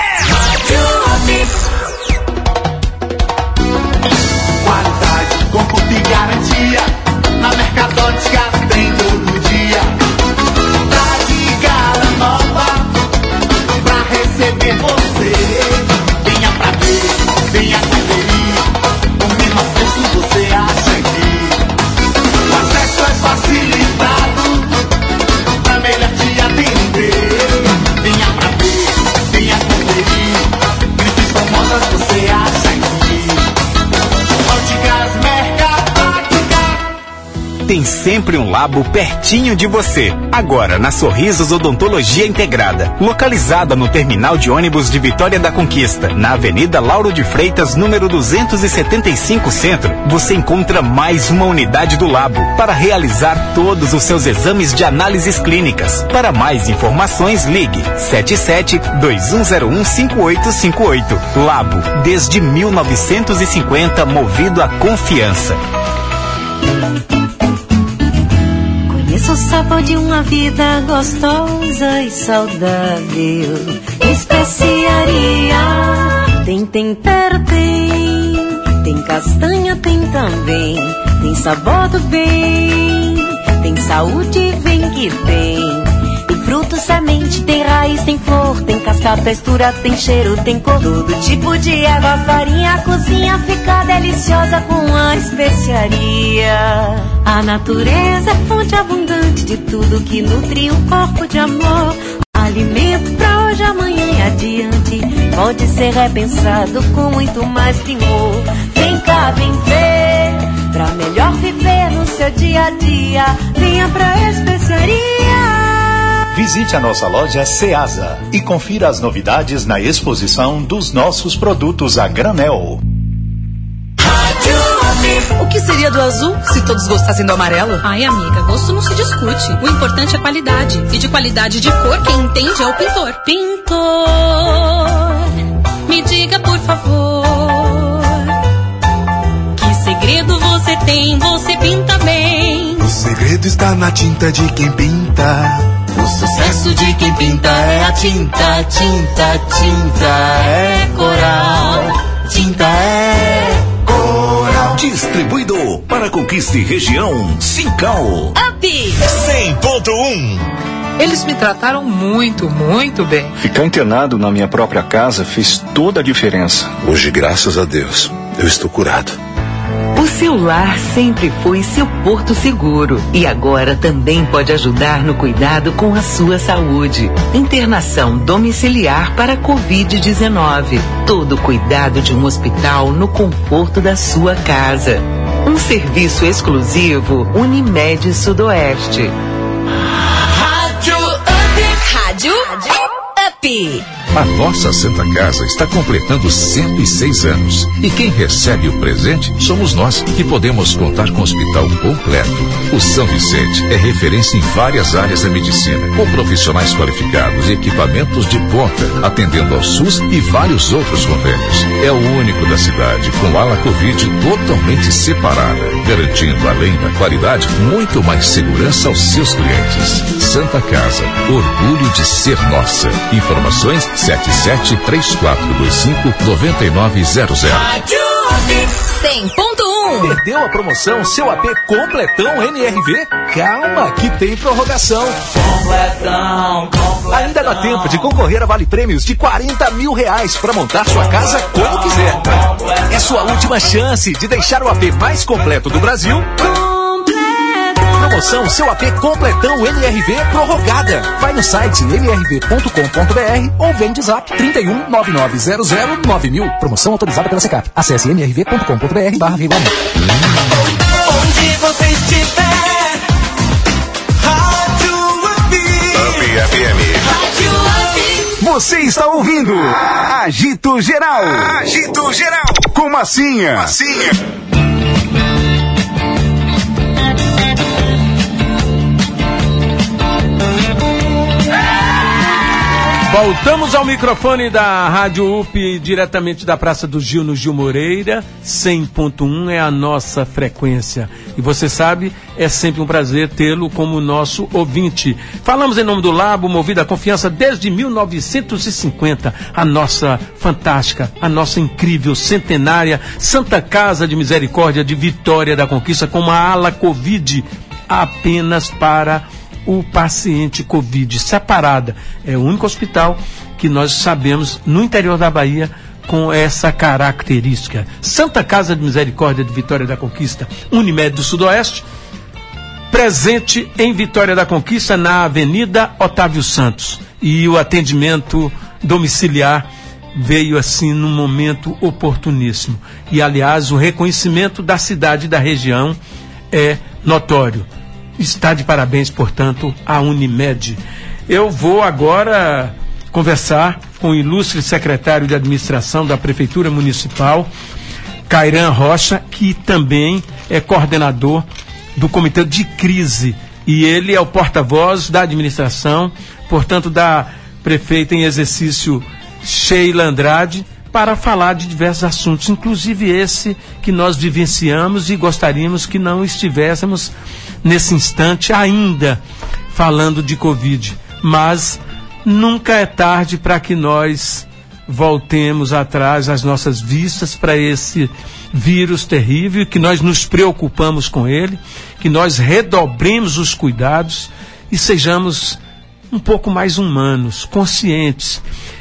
Speaker 5: Qualidade, conforto e garantia. Na Mercadótica tem todo dia. Tá de gala nova pra receber você. Venha pra ver, venha conferir. O menor preço você acha aqui. O acesso é facilitado pra melhor te atender. Venha pra ver, venha conferir. Grifes famosas você acha aqui. Óticas Mercadótica.
Speaker 6: Tem sempre um labo pertinho de você. Agora, na Sorrisos Odontologia Integrada, localizada no terminal de ônibus de Vitória da Conquista, na Avenida Lauro de Freitas, número 275 Centro, você encontra mais uma unidade do labo para realizar todos os seus exames de análises clínicas. Para mais informações, ligue 77-2101-5858. Labo, desde 1950, movido à confiança.
Speaker 7: Conheço o sabor de uma vida gostosa e saudável. Especiaria tem tempero, tem castanha, tem também. Tem sabor do bem, tem saúde, vem que vem. Tem fruto, semente, tem raiz, tem flor, tem casca, textura, tem cheiro, tem cor. Todo tipo de erva, farinha, a cozinha fica deliciosa com a especiaria. A natureza é fonte abundante de tudo que nutre um corpo de amor. Alimento pra hoje, amanhã e adiante. Pode ser repensado com muito mais primor. Vem cá, vem ver, pra melhor viver no seu dia a dia. Venha pra especiaria.
Speaker 8: Visite a nossa loja Ceasa e confira as novidades na exposição dos nossos produtos a granel.
Speaker 9: O que seria do azul se todos gostassem do amarelo?
Speaker 10: Ai, amiga, gosto não se discute. O importante é qualidade. E de qualidade de cor, quem entende é o pintor. Pintor, me diga por favor, que segredo você tem? Você pinta bem.
Speaker 11: O segredo está na tinta de quem pinta.
Speaker 5: O sucesso de quem pinta é a tinta, tinta, tinta é Coral. Tinta é Coral.
Speaker 1: Distribuidor para Conquista e Região, Sincal.
Speaker 10: Up
Speaker 8: 100.1.
Speaker 9: Eles me trataram muito, muito bem.
Speaker 12: Ficar internado na minha própria casa fez toda a diferença.
Speaker 11: Hoje, graças a Deus, eu estou curado.
Speaker 13: O seu lar sempre foi seu porto seguro e agora também pode ajudar no cuidado com a sua saúde. Internação domiciliar para Covid-19. Todo cuidado de um hospital no conforto da sua casa. Um serviço exclusivo Unimed Sudoeste.
Speaker 10: Rádio Up. Rádio Up.
Speaker 14: A nossa Santa Casa está completando 106 anos. E quem recebe o presente somos nós, que podemos contar com o hospital completo. O São Vicente é referência em várias áreas da medicina, com profissionais qualificados e equipamentos de ponta, atendendo ao SUS e vários outros convênios. É o único da cidade com ala Covid totalmente separada, garantindo, além da qualidade, muito mais segurança aos seus clientes. Santa Casa, orgulho de ser nossa. Informações 77-3425-9900.
Speaker 10: Rádio Up 100.1.
Speaker 8: Perdeu a promoção Seu AP Completão NRV? Calma, que tem prorrogação.
Speaker 5: Completão, completão.
Speaker 8: Ainda dá tempo de concorrer a vale prêmios de R$40 mil para montar sua casa como quiser. É sua última chance de deixar o AP mais completo do Brasil. Promoção Seu AP Completão NRV prorrogada. Vai no site nrv.com.br ou vem de zap 31 9900 9000. Promoção autorizada pela Secap. Acesse nrv.com.br/regulamento.
Speaker 5: Onde você estiver, Rádio Up.
Speaker 1: Up FM.
Speaker 5: Rádio Up.
Speaker 1: Você está ouvindo Agito Geral. Agito Geral. Com Massinha.
Speaker 3: Voltamos ao microfone da Rádio UP, diretamente da Praça do Gil, no Gil Moreira. 100.1 é a nossa frequência. E você sabe, é sempre um prazer tê-lo como nosso ouvinte. Falamos em nome do Labo, movido à confiança desde 1950. A nossa fantástica, a nossa incrível, centenária Santa Casa de Misericórdia de Vitória da Conquista, com uma ala Covid apenas para o paciente Covid, separada. É o único hospital que nós sabemos no interior da Bahia com essa característica. Santa Casa de Misericórdia de Vitória da Conquista, Unimed do Sudoeste, presente em Vitória da Conquista, na Avenida Otávio Santos. E o atendimento domiciliar veio assim num momento oportuníssimo. E, aliás, o reconhecimento da cidade e da região é notório. Está de parabéns, portanto, a Unimed. Eu vou agora conversar com o ilustre secretário de administração da Prefeitura Municipal, Cairan Rocha, que também é coordenador do Comitê de Crise. E ele é o porta-voz da administração, portanto, da prefeita em exercício Sheila Andrade, para falar de diversos assuntos, inclusive esse que nós vivenciamos e gostaríamos que não estivéssemos nesse instante ainda falando de Covid. Mas nunca é tarde para que nós voltemos atrás as nossas vistas para esse vírus terrível, que nós nos preocupamos com ele, que nós redobremos os cuidados e sejamos um pouco mais humanos, conscientes.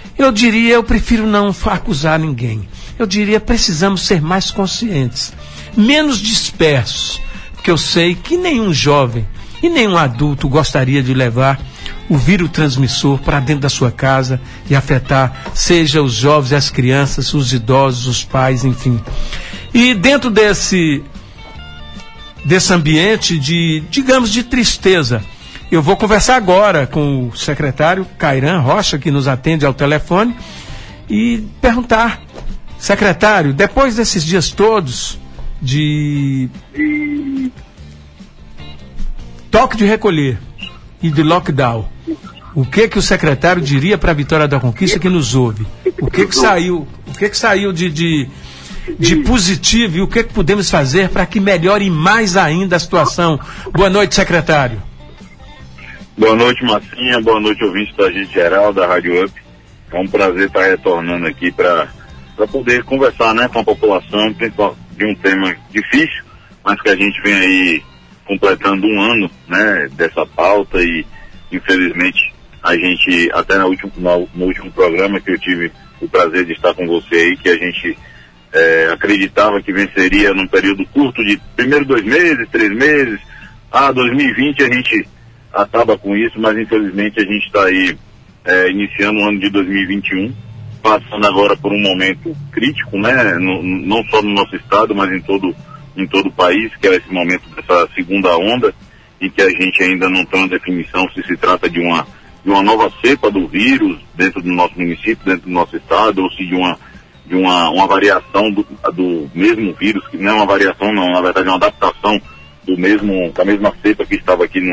Speaker 3: Eu prefiro não acusar ninguém. Eu diria, precisamos ser mais conscientes, menos dispersos, porque eu sei que nenhum jovem e nenhum adulto gostaria de levar o vírus transmissor para dentro da sua casa e afetar, seja os jovens, as crianças, os idosos, os pais, enfim. E dentro desse ambiente digamos, de tristeza, eu vou conversar agora com o secretário Cairan Rocha, que nos atende ao telefone, e perguntar, secretário, depois desses dias todos de toque de recolher e de lockdown, o que o secretário diria para a Vitória da Conquista que nos ouve? O que saiu de positivo e o que podemos fazer para que melhore mais ainda a situação? Boa noite, secretário.
Speaker 15: Boa noite, Massinha. Boa noite, ouvintes da Agente Geral, da Rádio UP. É um prazer estar retornando aqui para poder conversar, né, com a população de um tema difícil, mas que a gente vem aí completando um ano, né, dessa pauta e, infelizmente, a gente, até no último programa que eu tive o prazer de estar com você aí, que a gente acreditava que venceria num período curto de primeiro 2 meses, 3 meses, 2020 a gente acaba com isso, mas infelizmente a gente está aí iniciando o ano de 2021, passando agora por um momento crítico, né, não só no nosso estado, mas em todo o país, que é esse momento dessa segunda onda, e que a gente ainda não tem uma definição se trata de uma nova cepa do vírus dentro do nosso município, dentro do nosso estado, ou se de uma variação do mesmo vírus, que não é uma variação não, na verdade é uma adaptação da mesma cepa que estava aqui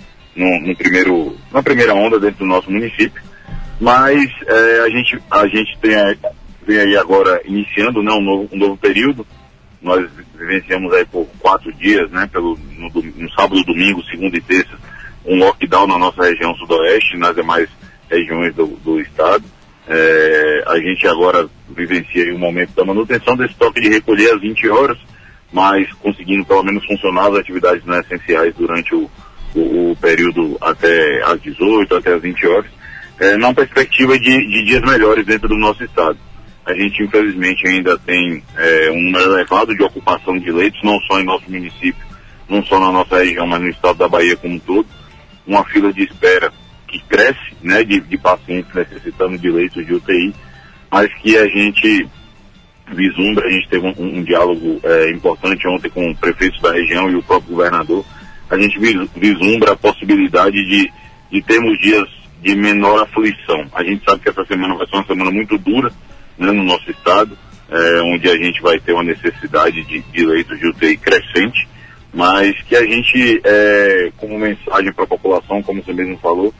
Speaker 15: na primeira onda dentro do nosso município. Mas a gente vem aí agora iniciando, né, um novo período. Nós vivenciamos aí por 4 dias, né, no sábado, domingo, segunda e terça, um lockdown na nossa região sudoeste e nas demais regiões do estado. A gente agora vivencia aí um momento da manutenção desse toque de recolher às 20 horas, mas conseguindo pelo menos funcionar as atividades não essenciais durante o período até às 18, até às 20 horas, na perspectiva de dias melhores dentro do nosso estado. A gente, infelizmente, ainda tem um número elevado de ocupação de leitos, não só em nosso município, não só na nossa região, mas no estado da Bahia como um todo. Uma fila de espera que cresce, né, de pacientes necessitando de leitos de UTI, mas que a gente vislumbra. A gente teve um diálogo importante ontem com o prefeito da região e o próprio governador. A gente vislumbra a possibilidade de termos dias de menor aflição. A gente sabe que essa semana vai ser uma semana muito dura, né, no nosso estado, onde a gente vai ter uma necessidade de leitos de UTI crescente, mas que a gente, como mensagem para a população, como você mesmo falou,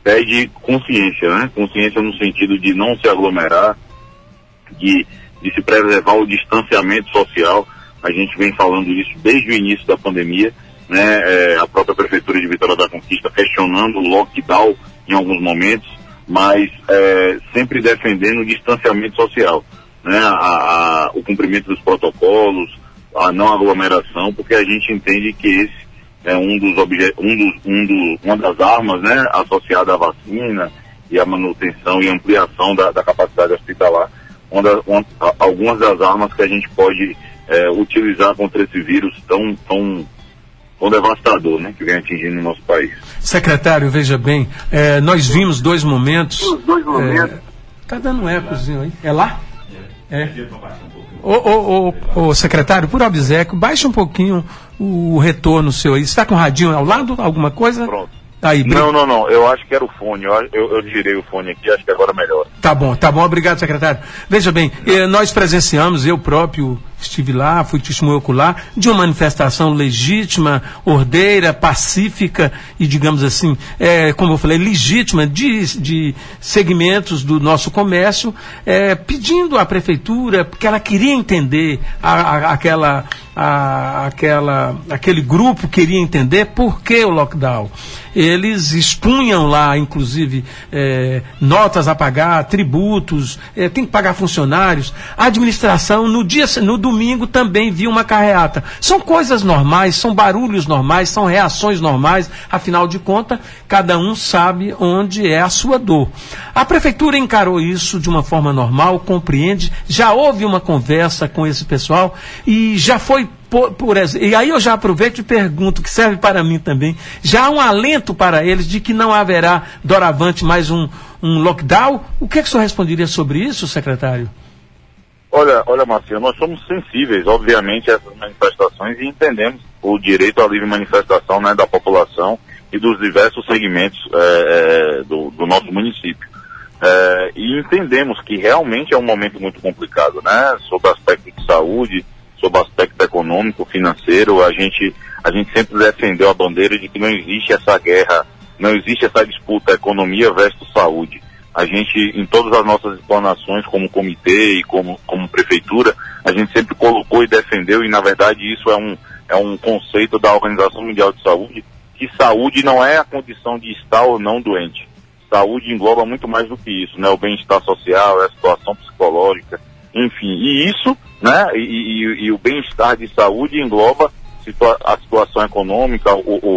Speaker 15: pede consciência, né? Consciência no sentido de não se aglomerar, de se preservar o distanciamento social. A gente vem falando isso desde o início da pandemia, né? A própria Prefeitura de Vitória da Conquista questionando o lockdown em alguns momentos, mas sempre defendendo o distanciamento social, né? O cumprimento dos protocolos, a não aglomeração, porque a gente entende que esse é uma das armas, né, associada à vacina e à manutenção e ampliação da capacidade hospitalar, algumas das armas que a gente pode utilizar contra esse vírus tão devastador, né, que vem atingindo o nosso país. Secretário,
Speaker 3: veja bem, nós vimos dois momentos. Tá dando um ecozinho aí. É lá? Ô, secretário, por obséquio, baixa um pouquinho o retorno seu aí. Você está com o radinho ao lado? Alguma coisa?
Speaker 15: Pronto. Aí, não, eu acho que era o fone, eu tirei o fone aqui, acho que agora melhora.
Speaker 3: Tá bom, obrigado, secretário. Veja bem, nós presenciamos, eu próprio estive lá, fui testemunho ocular, de uma manifestação legítima, ordeira, pacífica e, digamos assim, como eu falei, legítima, de segmentos do nosso comércio, pedindo à prefeitura, porque ela queria entender, aquele grupo queria entender por que o lockdown. Eles expunham lá, inclusive, notas a pagar, tributos, tem que pagar funcionários. A administração, no domingo, também viu uma carreata. São coisas normais, são barulhos normais, são reações normais. Afinal de contas, cada um sabe onde é a sua dor. A prefeitura encarou isso de uma forma normal, compreende, já houve uma conversa com esse pessoal e já foi e aí eu já aproveito e pergunto, que serve para mim também, já há um alento para eles de que não haverá doravante mais um lockdown? O que é que o senhor responderia sobre isso, secretário?
Speaker 15: Olha, Marcinho, nós somos sensíveis, obviamente, a essas manifestações e entendemos o direito à livre manifestação, né, da população e dos diversos segmentos do nosso município. E entendemos que realmente é um momento muito complicado, né, sob o aspecto de saúde, sob o aspecto econômico, financeiro. A gente sempre defendeu a bandeira de que não existe essa guerra, não existe essa disputa economia versus saúde. A gente, em todas as nossas explanações como comitê e como prefeitura, a gente sempre colocou e defendeu, e na verdade isso é um conceito da Organização Mundial de Saúde, que saúde não é a condição de estar ou não doente. Saúde engloba muito mais do que isso, né? O bem-estar social, a situação psicológica, enfim, e isso, né, e o bem-estar de saúde engloba a situação econômica,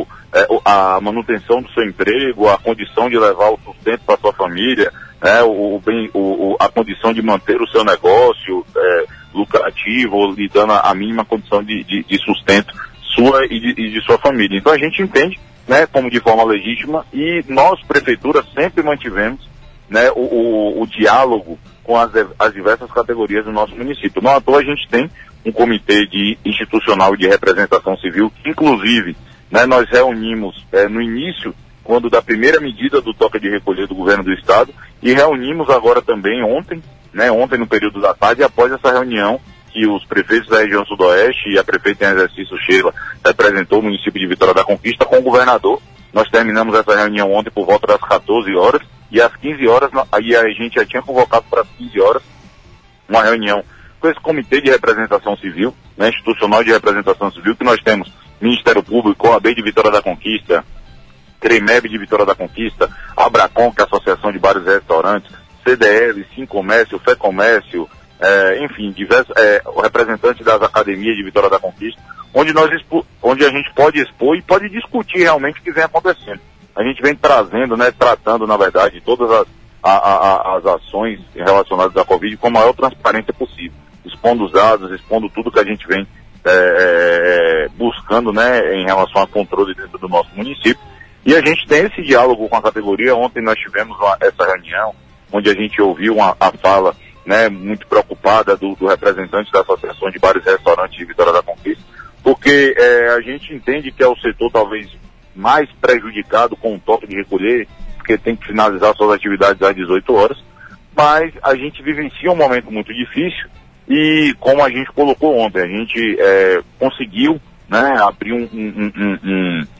Speaker 15: a manutenção do seu emprego, a condição de levar o sustento para a sua família, né, a condição de manter o seu negócio lucrativo, lhe dando a mínima condição de sustento sua e de sua família. Então a gente entende, né, como de forma legítima, e nós, prefeitura, sempre mantivemos, né, o diálogo com as diversas categorias do nosso município. Não à toa a gente tem um comitê institucional de representação civil, que inclusive, né, nós reunimos no início, quando da primeira medida do toque de recolher do governo do estado, e reunimos agora também ontem no período da tarde, após essa reunião que os prefeitos da região sudoeste e a prefeita em exercício, Sheila, representou o município de Vitória da Conquista com o governador. Nós terminamos essa reunião ontem por volta das 14 horas, e às 15 horas, aí a gente já tinha convocado para as 15 horas uma reunião com esse comitê de representação civil, né, institucional de representação civil, que nós temos Ministério Público, OAB de Vitória da Conquista, CREMEB de Vitória da Conquista, Abracom, que é a Associação de Bares e Restaurantes, CDL, Sim Comércio, Fé Comércio, enfim, diversos representantes das academias de Vitória da Conquista, onde a gente pode expor e pode discutir realmente o que vem acontecendo. A gente vem trazendo, né, tratando, na verdade, todas as ações relacionadas à Covid com a maior transparência possível, expondo os dados, expondo tudo que a gente vem buscando, né, em relação a controle dentro do nosso município. E a gente tem esse diálogo com a categoria. Ontem nós tivemos essa reunião, onde a gente ouviu a fala, né, muito preocupada do representante da Associação de Bares e Restaurantes de Vitória da Conquista, porque a gente entende que é o setor talvez mais prejudicado com o toque de recolher, porque tem que finalizar suas atividades às 18 horas, mas a gente vivencia um momento muito difícil e, como a gente colocou ontem, a gente conseguiu, né, abrir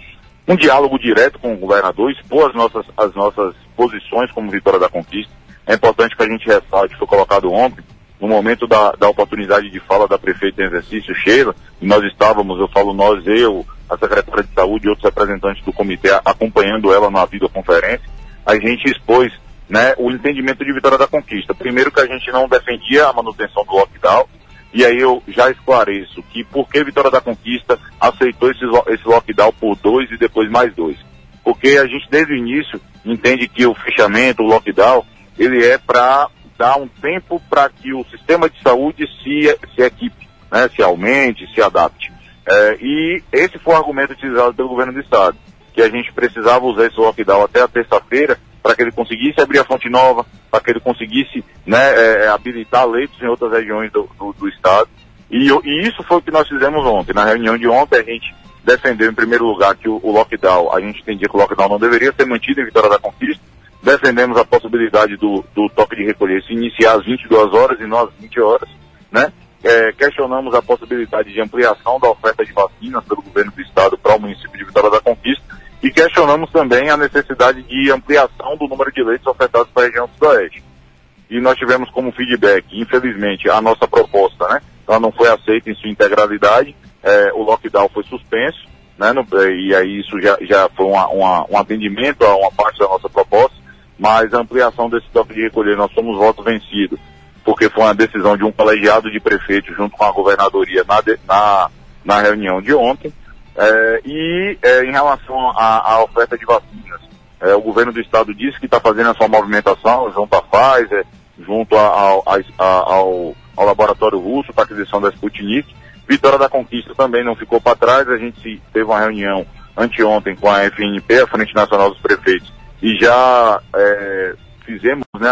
Speaker 15: um diálogo direto com o governador, expor as nossas posições como Vitória da Conquista. É importante que a gente ressalte, foi colocado ontem, no momento da oportunidade de fala da prefeita em exercício, Sheila, e nós estávamos, eu falo nós, eu, a secretária de saúde e outros representantes do comitê acompanhando ela na videoconferência, a gente expôs, né, o entendimento de Vitória da Conquista. Primeiro que a gente não defendia a manutenção do lockdown, e aí eu já esclareço que por que Vitória da Conquista aceitou esse lockdown por 2 e depois mais 2. Porque a gente desde o início entende que o fechamento, o lockdown, ele é para dar um tempo para que o sistema de saúde se equipe, né, se aumente, se adapte. E esse foi o argumento utilizado pelo governo do estado, que a gente precisava usar esse lockdown até a terça-feira para que ele conseguisse abrir a Fonte Nova, para que ele conseguisse, né, habilitar leitos em outras regiões do estado. E isso foi o que nós fizemos ontem. Na reunião de ontem, a gente defendeu, em primeiro lugar, que o lockdown, a gente entendia que o lockdown não deveria ser mantido em Vitória da Conquista. Defendemos a possibilidade do toque de recolher se iniciar às 22 horas e não às 20 horas, né? Questionamos a possibilidade de ampliação da oferta de vacinas pelo governo do estado para o município de Vitória da Conquista e questionamos também a necessidade de ampliação do número de leitos ofertados para a região sudoeste. E nós tivemos como feedback, infelizmente, a nossa proposta, né? Ela não foi aceita em sua integralidade, o lockdown foi suspenso, né? E aí isso já foi um atendimento a uma parte da nossa proposta, mas a ampliação desse toque de recolher, nós somos votos vencidos, porque foi uma decisão de um colegiado de prefeitos junto com a governadoria na reunião de ontem. Em relação à oferta de vacinas, o governo do estado disse que está fazendo a sua movimentação junto à Pfizer, junto ao laboratório russo para aquisição da Sputnik. Vitória da Conquista também não ficou para trás. A gente teve uma reunião anteontem com a FNP, a Frente Nacional dos Prefeitos, e já fizemos, né,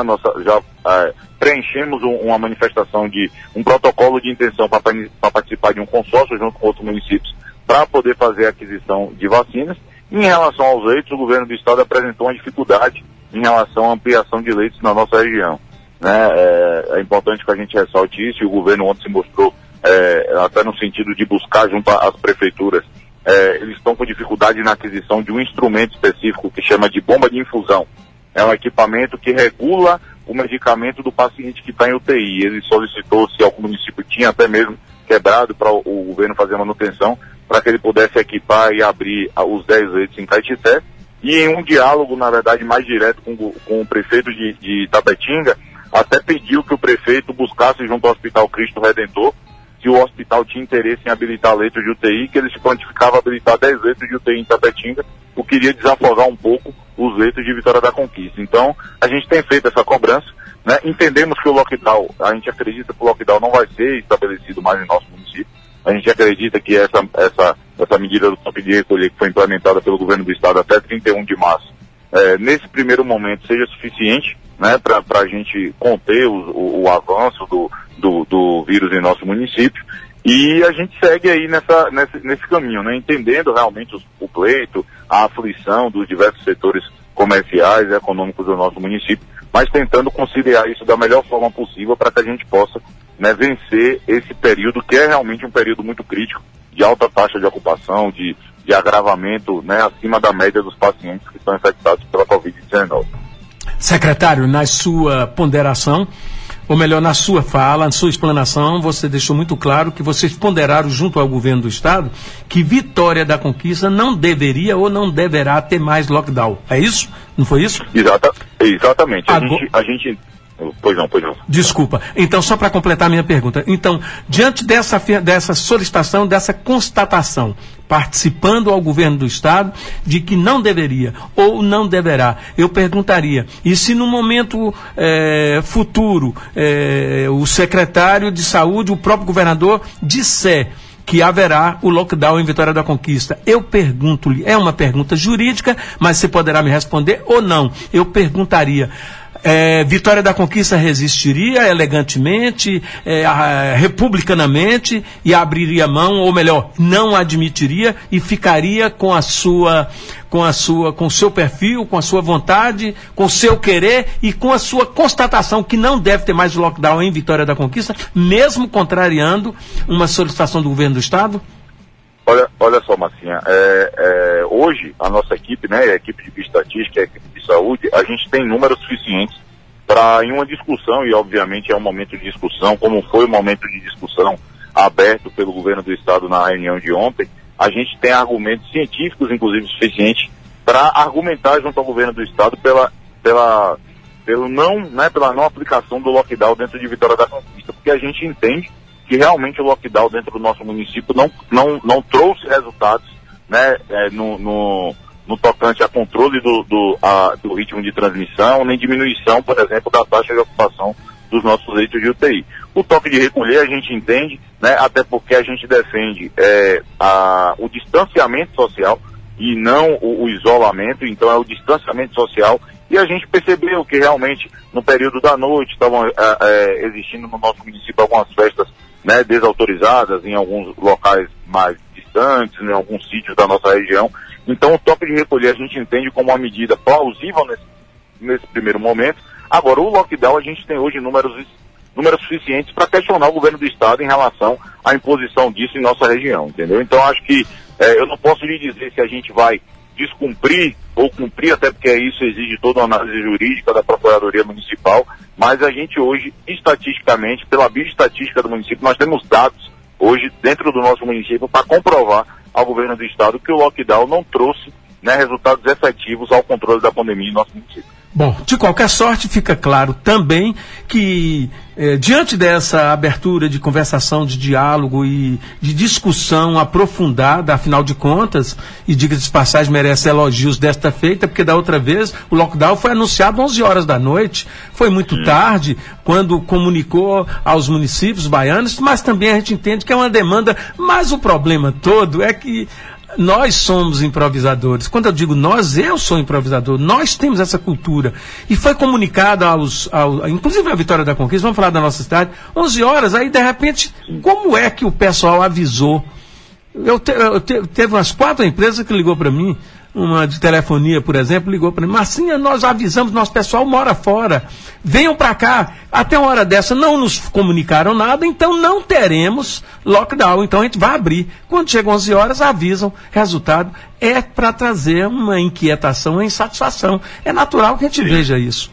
Speaker 15: preenchemos uma manifestação de um protocolo de intenção para participar de um consórcio junto com outros municípios para poder fazer a aquisição de vacinas. Em relação aos leitos, o governo do estado apresentou uma dificuldade em relação à ampliação de leitos na nossa região, né? É importante que a gente ressalte isso, e o governo ontem se mostrou até no sentido de buscar junto às prefeituras. Eles estão com dificuldade na aquisição de um instrumento específico que chama de bomba de infusão. É um equipamento que regula o medicamento do paciente que está em UTI. Ele solicitou se algum município tinha até mesmo quebrado para o governo fazer a manutenção, para que ele pudesse equipar e abrir os 10 leitos em Caetité. E em um diálogo, na verdade, mais direto com o prefeito de Itapetinga, até pediu que o prefeito buscasse junto ao Hospital Cristo Redentor se o hospital tinha interesse em habilitar leitos de UTI, que ele se prontificava a habilitar 10 leitos de UTI em Itapetinga, o que iria desafogar um pouco os leitos de Vitória da Conquista. Então, a gente tem feito essa cobrança, né? Entendemos que o lockdown, a gente acredita que o lockdown não vai ser estabelecido mais em nosso município. A gente acredita que essa medida do toque de recolher que foi implementada pelo governo do estado até 31 de março, nesse primeiro momento, seja suficiente, né, para a gente conter o avanço do vírus em nosso município. E a gente segue aí nesse caminho, né, entendendo realmente o pleito, a aflição dos diversos setores comerciais e econômicos do nosso município, mas tentando conciliar isso da melhor forma possível para que a gente possa, né, vencer esse período, que é realmente um período muito crítico, de alta taxa de ocupação, de agravamento, né, acima da média dos pacientes que estão infectados pela Covid-19.
Speaker 3: Secretário, na sua ponderação, ou melhor, na sua fala, na sua explanação, você deixou muito claro que vocês ponderaram junto ao governo do estado que Vitória da Conquista não deveria ou não deverá ter mais lockdown. É isso? Não foi isso?
Speaker 15: Exatamente. A gente... Pois não.
Speaker 3: Desculpa. Então, só para completar a minha pergunta. Então, diante dessa solicitação, dessa constatação, participando ao governo do estado de que não deveria ou não deverá, eu perguntaria, e se no momento futuro o secretário de saúde, o próprio governador, disser que haverá o lockdown em Vitória da Conquista, eu pergunto-lhe, é uma pergunta jurídica, mas você poderá me responder ou não, eu perguntaria, Vitória da Conquista resistiria elegantemente, republicanamente, e abriria mão, ou melhor, não admitiria e ficaria com o seu perfil, com a sua vontade, com o seu querer e com a sua constatação que não deve ter mais lockdown em Vitória da Conquista, mesmo contrariando uma solicitação do governo do estado?
Speaker 15: Olha só, Marcinha, hoje a nossa equipe, né, a equipe de bioestatística, a equipe de saúde, a gente tem números suficientes para, em uma discussão, e obviamente é um momento de discussão, como foi o momento de discussão aberto pelo governo do estado na reunião de ontem, a gente tem argumentos científicos, inclusive, suficientes para argumentar junto ao governo do estado pela não aplicação do lockdown dentro de Vitória da Conquista, porque a gente entende que realmente o lockdown dentro do nosso município não trouxe resultados, né, no tocante a controle do ritmo de transmissão, nem diminuição, por exemplo, da taxa de ocupação dos nossos leitos de UTI. O toque de recolher a gente entende, né, até porque a gente defende o distanciamento social e não o isolamento, então é o distanciamento social. E a gente percebeu que realmente no período da noite estavam existindo no nosso município algumas festas, né, desautorizadas em alguns locais mais distantes, em alguns sítios da nossa região. Então o toque de recolher a gente entende como uma medida plausível nesse primeiro momento. Agora, o lockdown a gente tem hoje números suficientes para questionar o governo do estado em relação à imposição disso em nossa região, entendeu? Então acho que eu não posso lhe dizer se a gente vai descumprir ou cumprir, até porque isso exige toda uma análise jurídica da Procuradoria Municipal, mas a gente hoje, estatisticamente, pela bioestatística do município, nós temos dados hoje dentro do nosso município para comprovar ao governo do estado que o lockdown não trouxe, né, resultados efetivos ao controle da pandemia em nosso município.
Speaker 3: Bom, de qualquer sorte, fica claro também que, diante dessa abertura de conversação, de diálogo e de discussão aprofundada, afinal de contas, e diga-se de passagem, merece elogios desta feita, porque da outra vez o lockdown foi anunciado 11 horas da noite, foi muito tarde, quando comunicou aos municípios baianos, mas também a gente entende que é uma demanda, mas o problema todo é que nós somos improvisadores. Quando eu digo nós, eu sou improvisador. Nós temos essa cultura. E foi comunicado inclusive a Vitória da Conquista, vamos falar da nossa cidade, 11 horas, aí de repente, como é que o pessoal avisou? Teve umas 4 empresas que ligou para mim, uma de telefonia, por exemplo, ligou para mim, Marcinha, nós avisamos, nosso pessoal mora fora, venham para cá, até uma hora dessa não nos comunicaram nada, então não teremos lockdown, então a gente vai abrir. Quando chegam 11 horas, avisam, resultado é para trazer uma inquietação, uma insatisfação. É natural que a gente veja isso.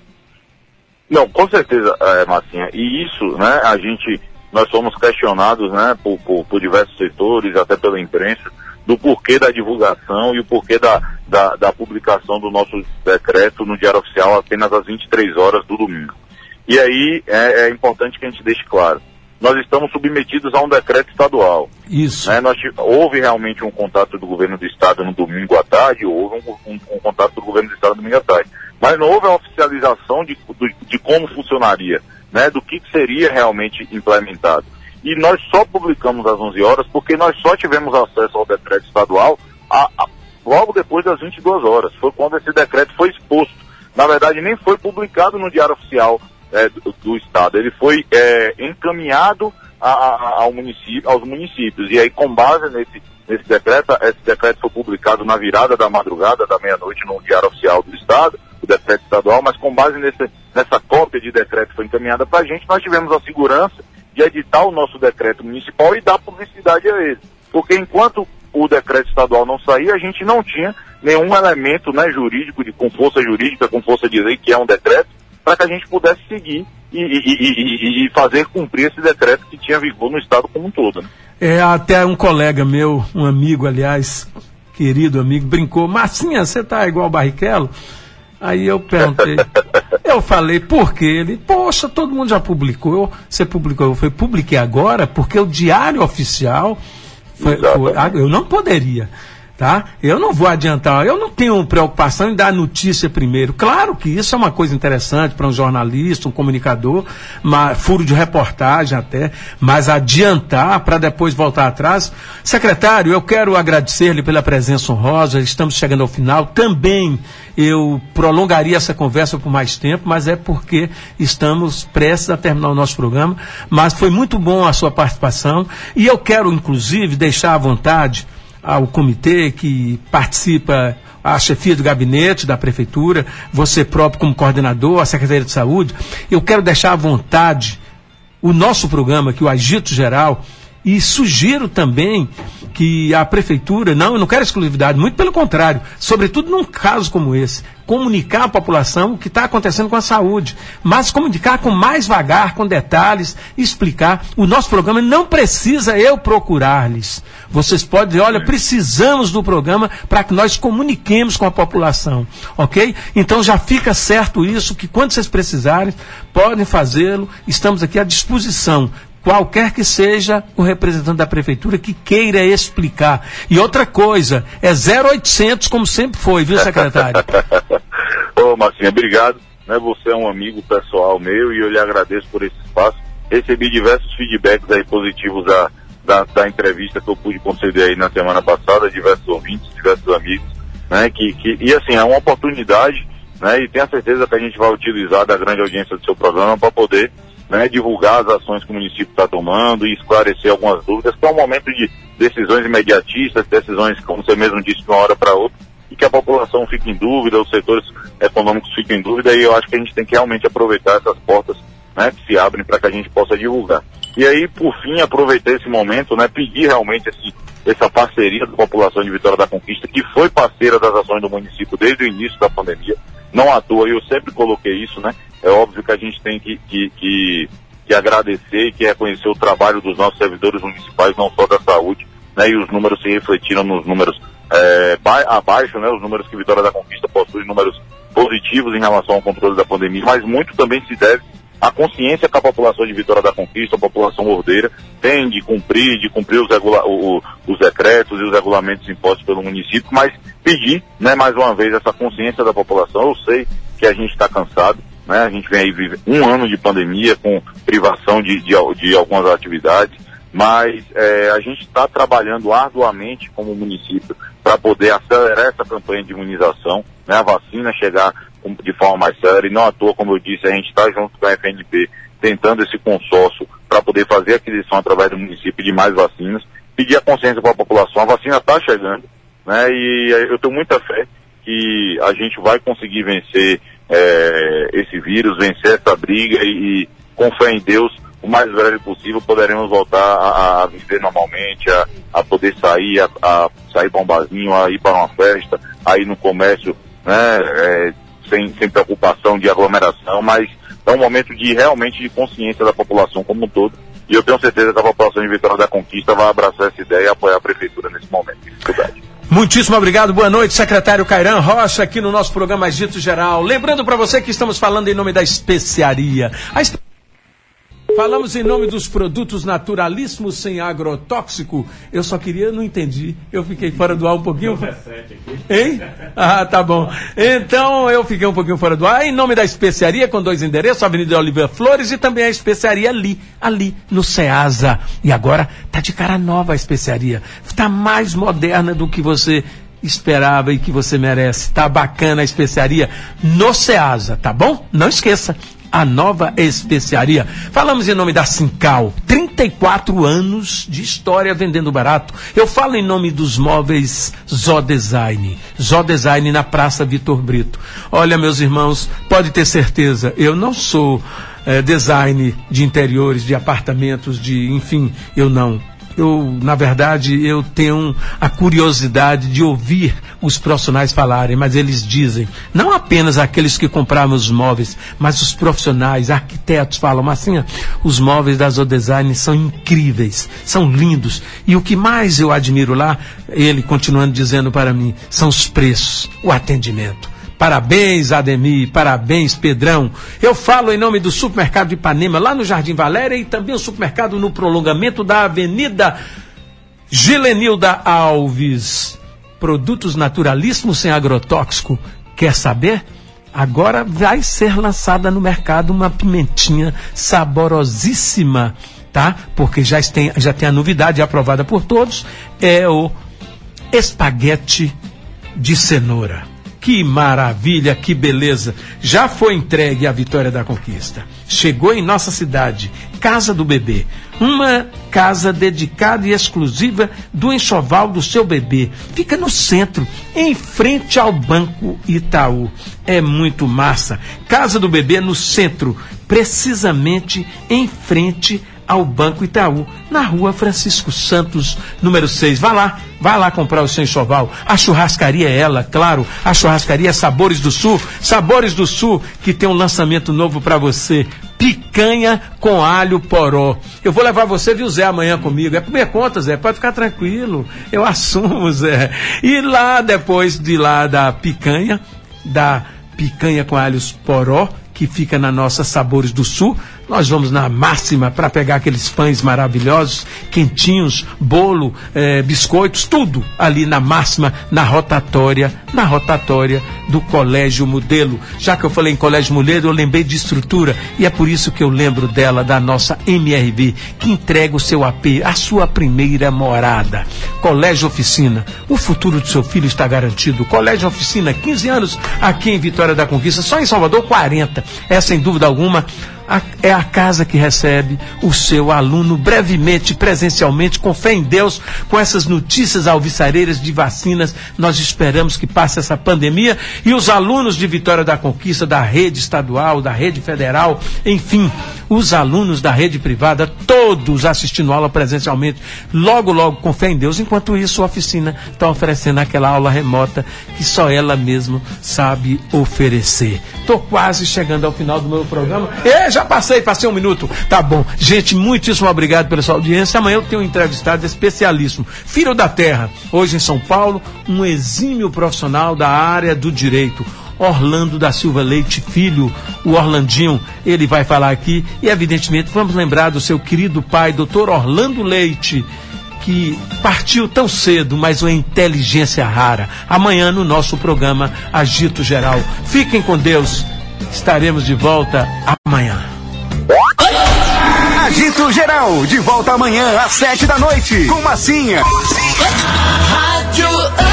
Speaker 15: Não, com certeza, Marcinha, e isso, né, nós somos questionados, né, por diversos setores, até pela imprensa, do porquê da divulgação e o porquê da publicação do nosso decreto no Diário Oficial apenas às 23 horas do domingo. E aí é importante que a gente deixe claro, nós estamos submetidos a um decreto estadual.
Speaker 3: Isso.
Speaker 15: Né? Houve realmente um contato do governo do estado no domingo à tarde, houve um contato do governo do estado no domingo à tarde, mas não houve a oficialização de como funcionaria, né? Do que seria realmente implementado. E nós só publicamos às 11 horas porque nós só tivemos acesso ao decreto estadual logo depois das 22 horas. Foi quando esse decreto foi exposto. Na verdade, nem foi publicado no Diário Oficial do Estado. Ele foi encaminhado aos municípios. E aí, com base nesse decreto, esse decreto foi publicado na virada da madrugada, da meia-noite, no Diário Oficial do Estado, o decreto estadual, mas com base nessa cópia de decreto que foi encaminhada para a gente, nós tivemos a segurança de editar o nosso decreto municipal e dar publicidade a ele. Porque enquanto o decreto estadual não saía, a gente não tinha nenhum elemento, né, jurídico, com força jurídica, com força de lei, que é um decreto, para que a gente pudesse seguir e fazer cumprir esse decreto que tinha vigor no estado como um todo. Né?
Speaker 3: Até um colega meu, um amigo, aliás, querido amigo, brincou, Marcinha, você tá igual o Barrichello? Aí eu perguntei, eu falei, por quê? Ele, poxa, todo mundo já publicou, você publicou, eu publiquei agora, porque o Diário Oficial, eu não poderia, tá? Eu não vou adiantar, eu não tenho preocupação em dar notícia primeiro. Claro que isso é uma coisa interessante para um jornalista, um comunicador, furo de reportagem até, mas adiantar para depois voltar atrás. Secretário, eu quero agradecer-lhe pela presença honrosa, estamos chegando ao final. Também eu prolongaria essa conversa por mais tempo, mas é porque estamos prestes a terminar o nosso programa, mas foi muito bom a sua participação e eu quero, inclusive, deixar à vontade ao comitê que participa, a chefia do gabinete da prefeitura, você próprio como coordenador, a Secretaria de Saúde, eu quero deixar à vontade o nosso programa aqui, o Agito Geral, e sugiro também que a prefeitura, eu não quero exclusividade, muito pelo contrário, sobretudo num caso como esse, comunicar à população o que está acontecendo com a saúde, mas comunicar com mais vagar, com detalhes, explicar. O nosso programa não precisa eu procurar-lhes. Vocês podem dizer, olha, precisamos do programa para que nós comuniquemos com a população, ok? Então já fica certo isso, que quando vocês precisarem, podem fazê-lo, estamos aqui à disposição. Qualquer que seja o representante da prefeitura que queira explicar. E outra coisa, é 0800 como sempre foi, viu, secretário?
Speaker 15: Ô, Marcinha, obrigado. Você é um amigo pessoal meu e eu lhe agradeço por esse espaço. Recebi diversos feedbacks aí positivos da entrevista que eu pude conceder aí na semana passada, diversos ouvintes, diversos amigos, né? E assim, é uma oportunidade, né? E tenho a certeza que a gente vai utilizar da grande audiência do seu programa para poder, né, divulgar as ações que o município está tomando e esclarecer algumas dúvidas, que é um momento de decisões imediatistas, decisões, como você mesmo disse, de uma hora para outra, e que a população fique em dúvida, os setores econômicos fiquem em dúvida, e eu acho que a gente tem que realmente aproveitar essas portas, né, que se abrem para que a gente possa divulgar. E aí, por fim, aproveitar esse momento, né, pedir realmente essa parceria da população de Vitória da Conquista, que foi parceira das ações do município desde o início da pandemia. Não à toa, eu sempre coloquei isso, né? É óbvio que a gente tem que agradecer e que reconhecer o trabalho dos nossos servidores municipais, não só da saúde, né? E os números se refletiram nos números abaixo, né? Os números que Vitória da Conquista possui, números positivos em relação ao controle da pandemia, mas muito também se deve à consciência que a população de Vitória da Conquista, a população ordeira, tem de cumprir os decretos e os regulamentos impostos pelo município, mas pedir, né, mais uma vez, essa consciência da população. Eu sei que a gente está cansado, né, a gente vem aí viver um ano de pandemia com privação de algumas atividades, mas a gente está trabalhando arduamente como município para poder acelerar essa campanha de imunização, né, a vacina chegar de forma mais séria, e não à toa, como eu disse, a gente está junto com a FNP tentando esse consórcio para poder fazer a aquisição através do município de mais vacinas, pedir a consciência para a população. A vacina está chegando, né, e eu tenho muita fé que a gente vai conseguir vencer esse vírus, vencer essa briga e com fé em Deus, o mais breve possível, poderemos voltar a viver normalmente, a poder sair, a sair para um barzinho, a ir para uma festa, a ir no comércio, né, sem preocupação de aglomeração, mas é um momento realmente de consciência da população como um todo, e eu tenho certeza que a população de Vitória da Conquista vai abraçar essa ideia e apoiar a prefeitura nesse momento de dificuldade.
Speaker 3: Muitíssimo obrigado, boa noite, secretário Cairan Rocha, aqui no nosso programa Agito Geral. Lembrando para você que estamos falando em nome da especiaria. Falamos em nome dos produtos naturalíssimos sem agrotóxico. Eu só queria, não entendi. Eu fiquei fora do ar um pouquinho. Hein? Ah, tá bom. Então eu fiquei um pouquinho fora do ar. Em nome da especiaria, com 2 endereços, Avenida Oliveira Flores, e também a especiaria ali no Ceasa. E agora tá de cara nova a especiaria. Tá mais moderna do que você esperava e que você merece. Tá bacana a especiaria no Ceasa, tá bom? Não esqueça. A nova especiaria. Falamos em nome da Sincal, 34 anos de história vendendo barato. Eu falo em nome dos móveis Zó Design na Praça Vitor Brito. Olha, meus irmãos, pode ter certeza, eu não sou design de interiores, de apartamentos, enfim, eu não. Na verdade, eu tenho a curiosidade de ouvir os profissionais falarem, mas eles dizem, não apenas aqueles que compraram os móveis, mas os profissionais, arquitetos falam, Marcinha, os móveis da Zó Design são incríveis, são lindos, e o que mais eu admiro lá, ele continuando dizendo para mim, são os preços, o atendimento. Parabéns, Ademir, parabéns, Pedrão. Eu falo em nome do Supermercado de Ipanema, lá no Jardim Valéria, e também o supermercado no prolongamento da Avenida Gilenilda Alves. Produtos naturalíssimos sem agrotóxico. Quer saber? Agora vai ser lançada no mercado uma pimentinha saborosíssima, tá? Porque já tem a novidade aprovada por todos, é o espaguete de cenoura. Que maravilha, que beleza. Já foi entregue a Vitória da Conquista. Chegou em nossa cidade, Casa do Bebê. Uma casa dedicada e exclusiva do enxoval do seu bebê. Fica no centro, em frente ao Banco Itaú. É muito massa. Casa do Bebê no centro, precisamente em frente ao Banco Itaú, na rua Francisco Santos, número 6. Vai lá comprar o seu enxoval. A churrascaria é ela, claro, a churrascaria Sabores do Sul, que tem um lançamento novo para você. Picanha com alho poró. Eu vou levar você, viu, Zé, amanhã comigo. É por minha conta, Zé, pode ficar tranquilo. Eu assumo, Zé. E lá, depois de lá da picanha com alhos poró, que fica na nossa Sabores do Sul, nós vamos na Máxima para pegar aqueles pães maravilhosos, quentinhos, bolo, biscoitos, tudo ali na Máxima, na rotatória do Colégio Modelo. Já que eu falei em Colégio Modelo, eu lembrei de estrutura, e é por isso que eu lembro dela, da nossa MRV, que entrega o seu AP, a sua primeira morada. Colégio Oficina, o futuro do seu filho está garantido. Colégio Oficina, 15 anos aqui em Vitória da Conquista, só em Salvador 40. É, sem dúvida alguma, é a casa que recebe o seu aluno brevemente, presencialmente, com fé em Deus, com essas notícias alvissareiras de vacinas. Nós esperamos que passe essa pandemia e os alunos de Vitória da Conquista, da rede estadual, da rede federal, enfim, os alunos da rede privada, todos assistindo aula presencialmente, logo, com fé em Deus. Enquanto isso, a oficina está oferecendo aquela aula remota que só ela mesma sabe oferecer. Estou quase chegando ao final do meu programa. Já passei um minuto. Tá bom. Gente, muitíssimo obrigado pela sua audiência. Amanhã eu tenho um entrevistado especialíssimo, filho da terra, hoje em São Paulo, um exímio profissional da área do direito, Orlando da Silva Leite Filho, o Orlandinho. Ele vai falar aqui e, evidentemente, vamos lembrar do seu querido pai, doutor Orlando Leite, que partiu tão cedo, mas uma inteligência rara. Amanhã no nosso programa Agito Geral. Fiquem com Deus. Estaremos de volta amanhã.
Speaker 1: Agito Geral, de volta amanhã às 7 da noite, com Massinha.
Speaker 5: Rádio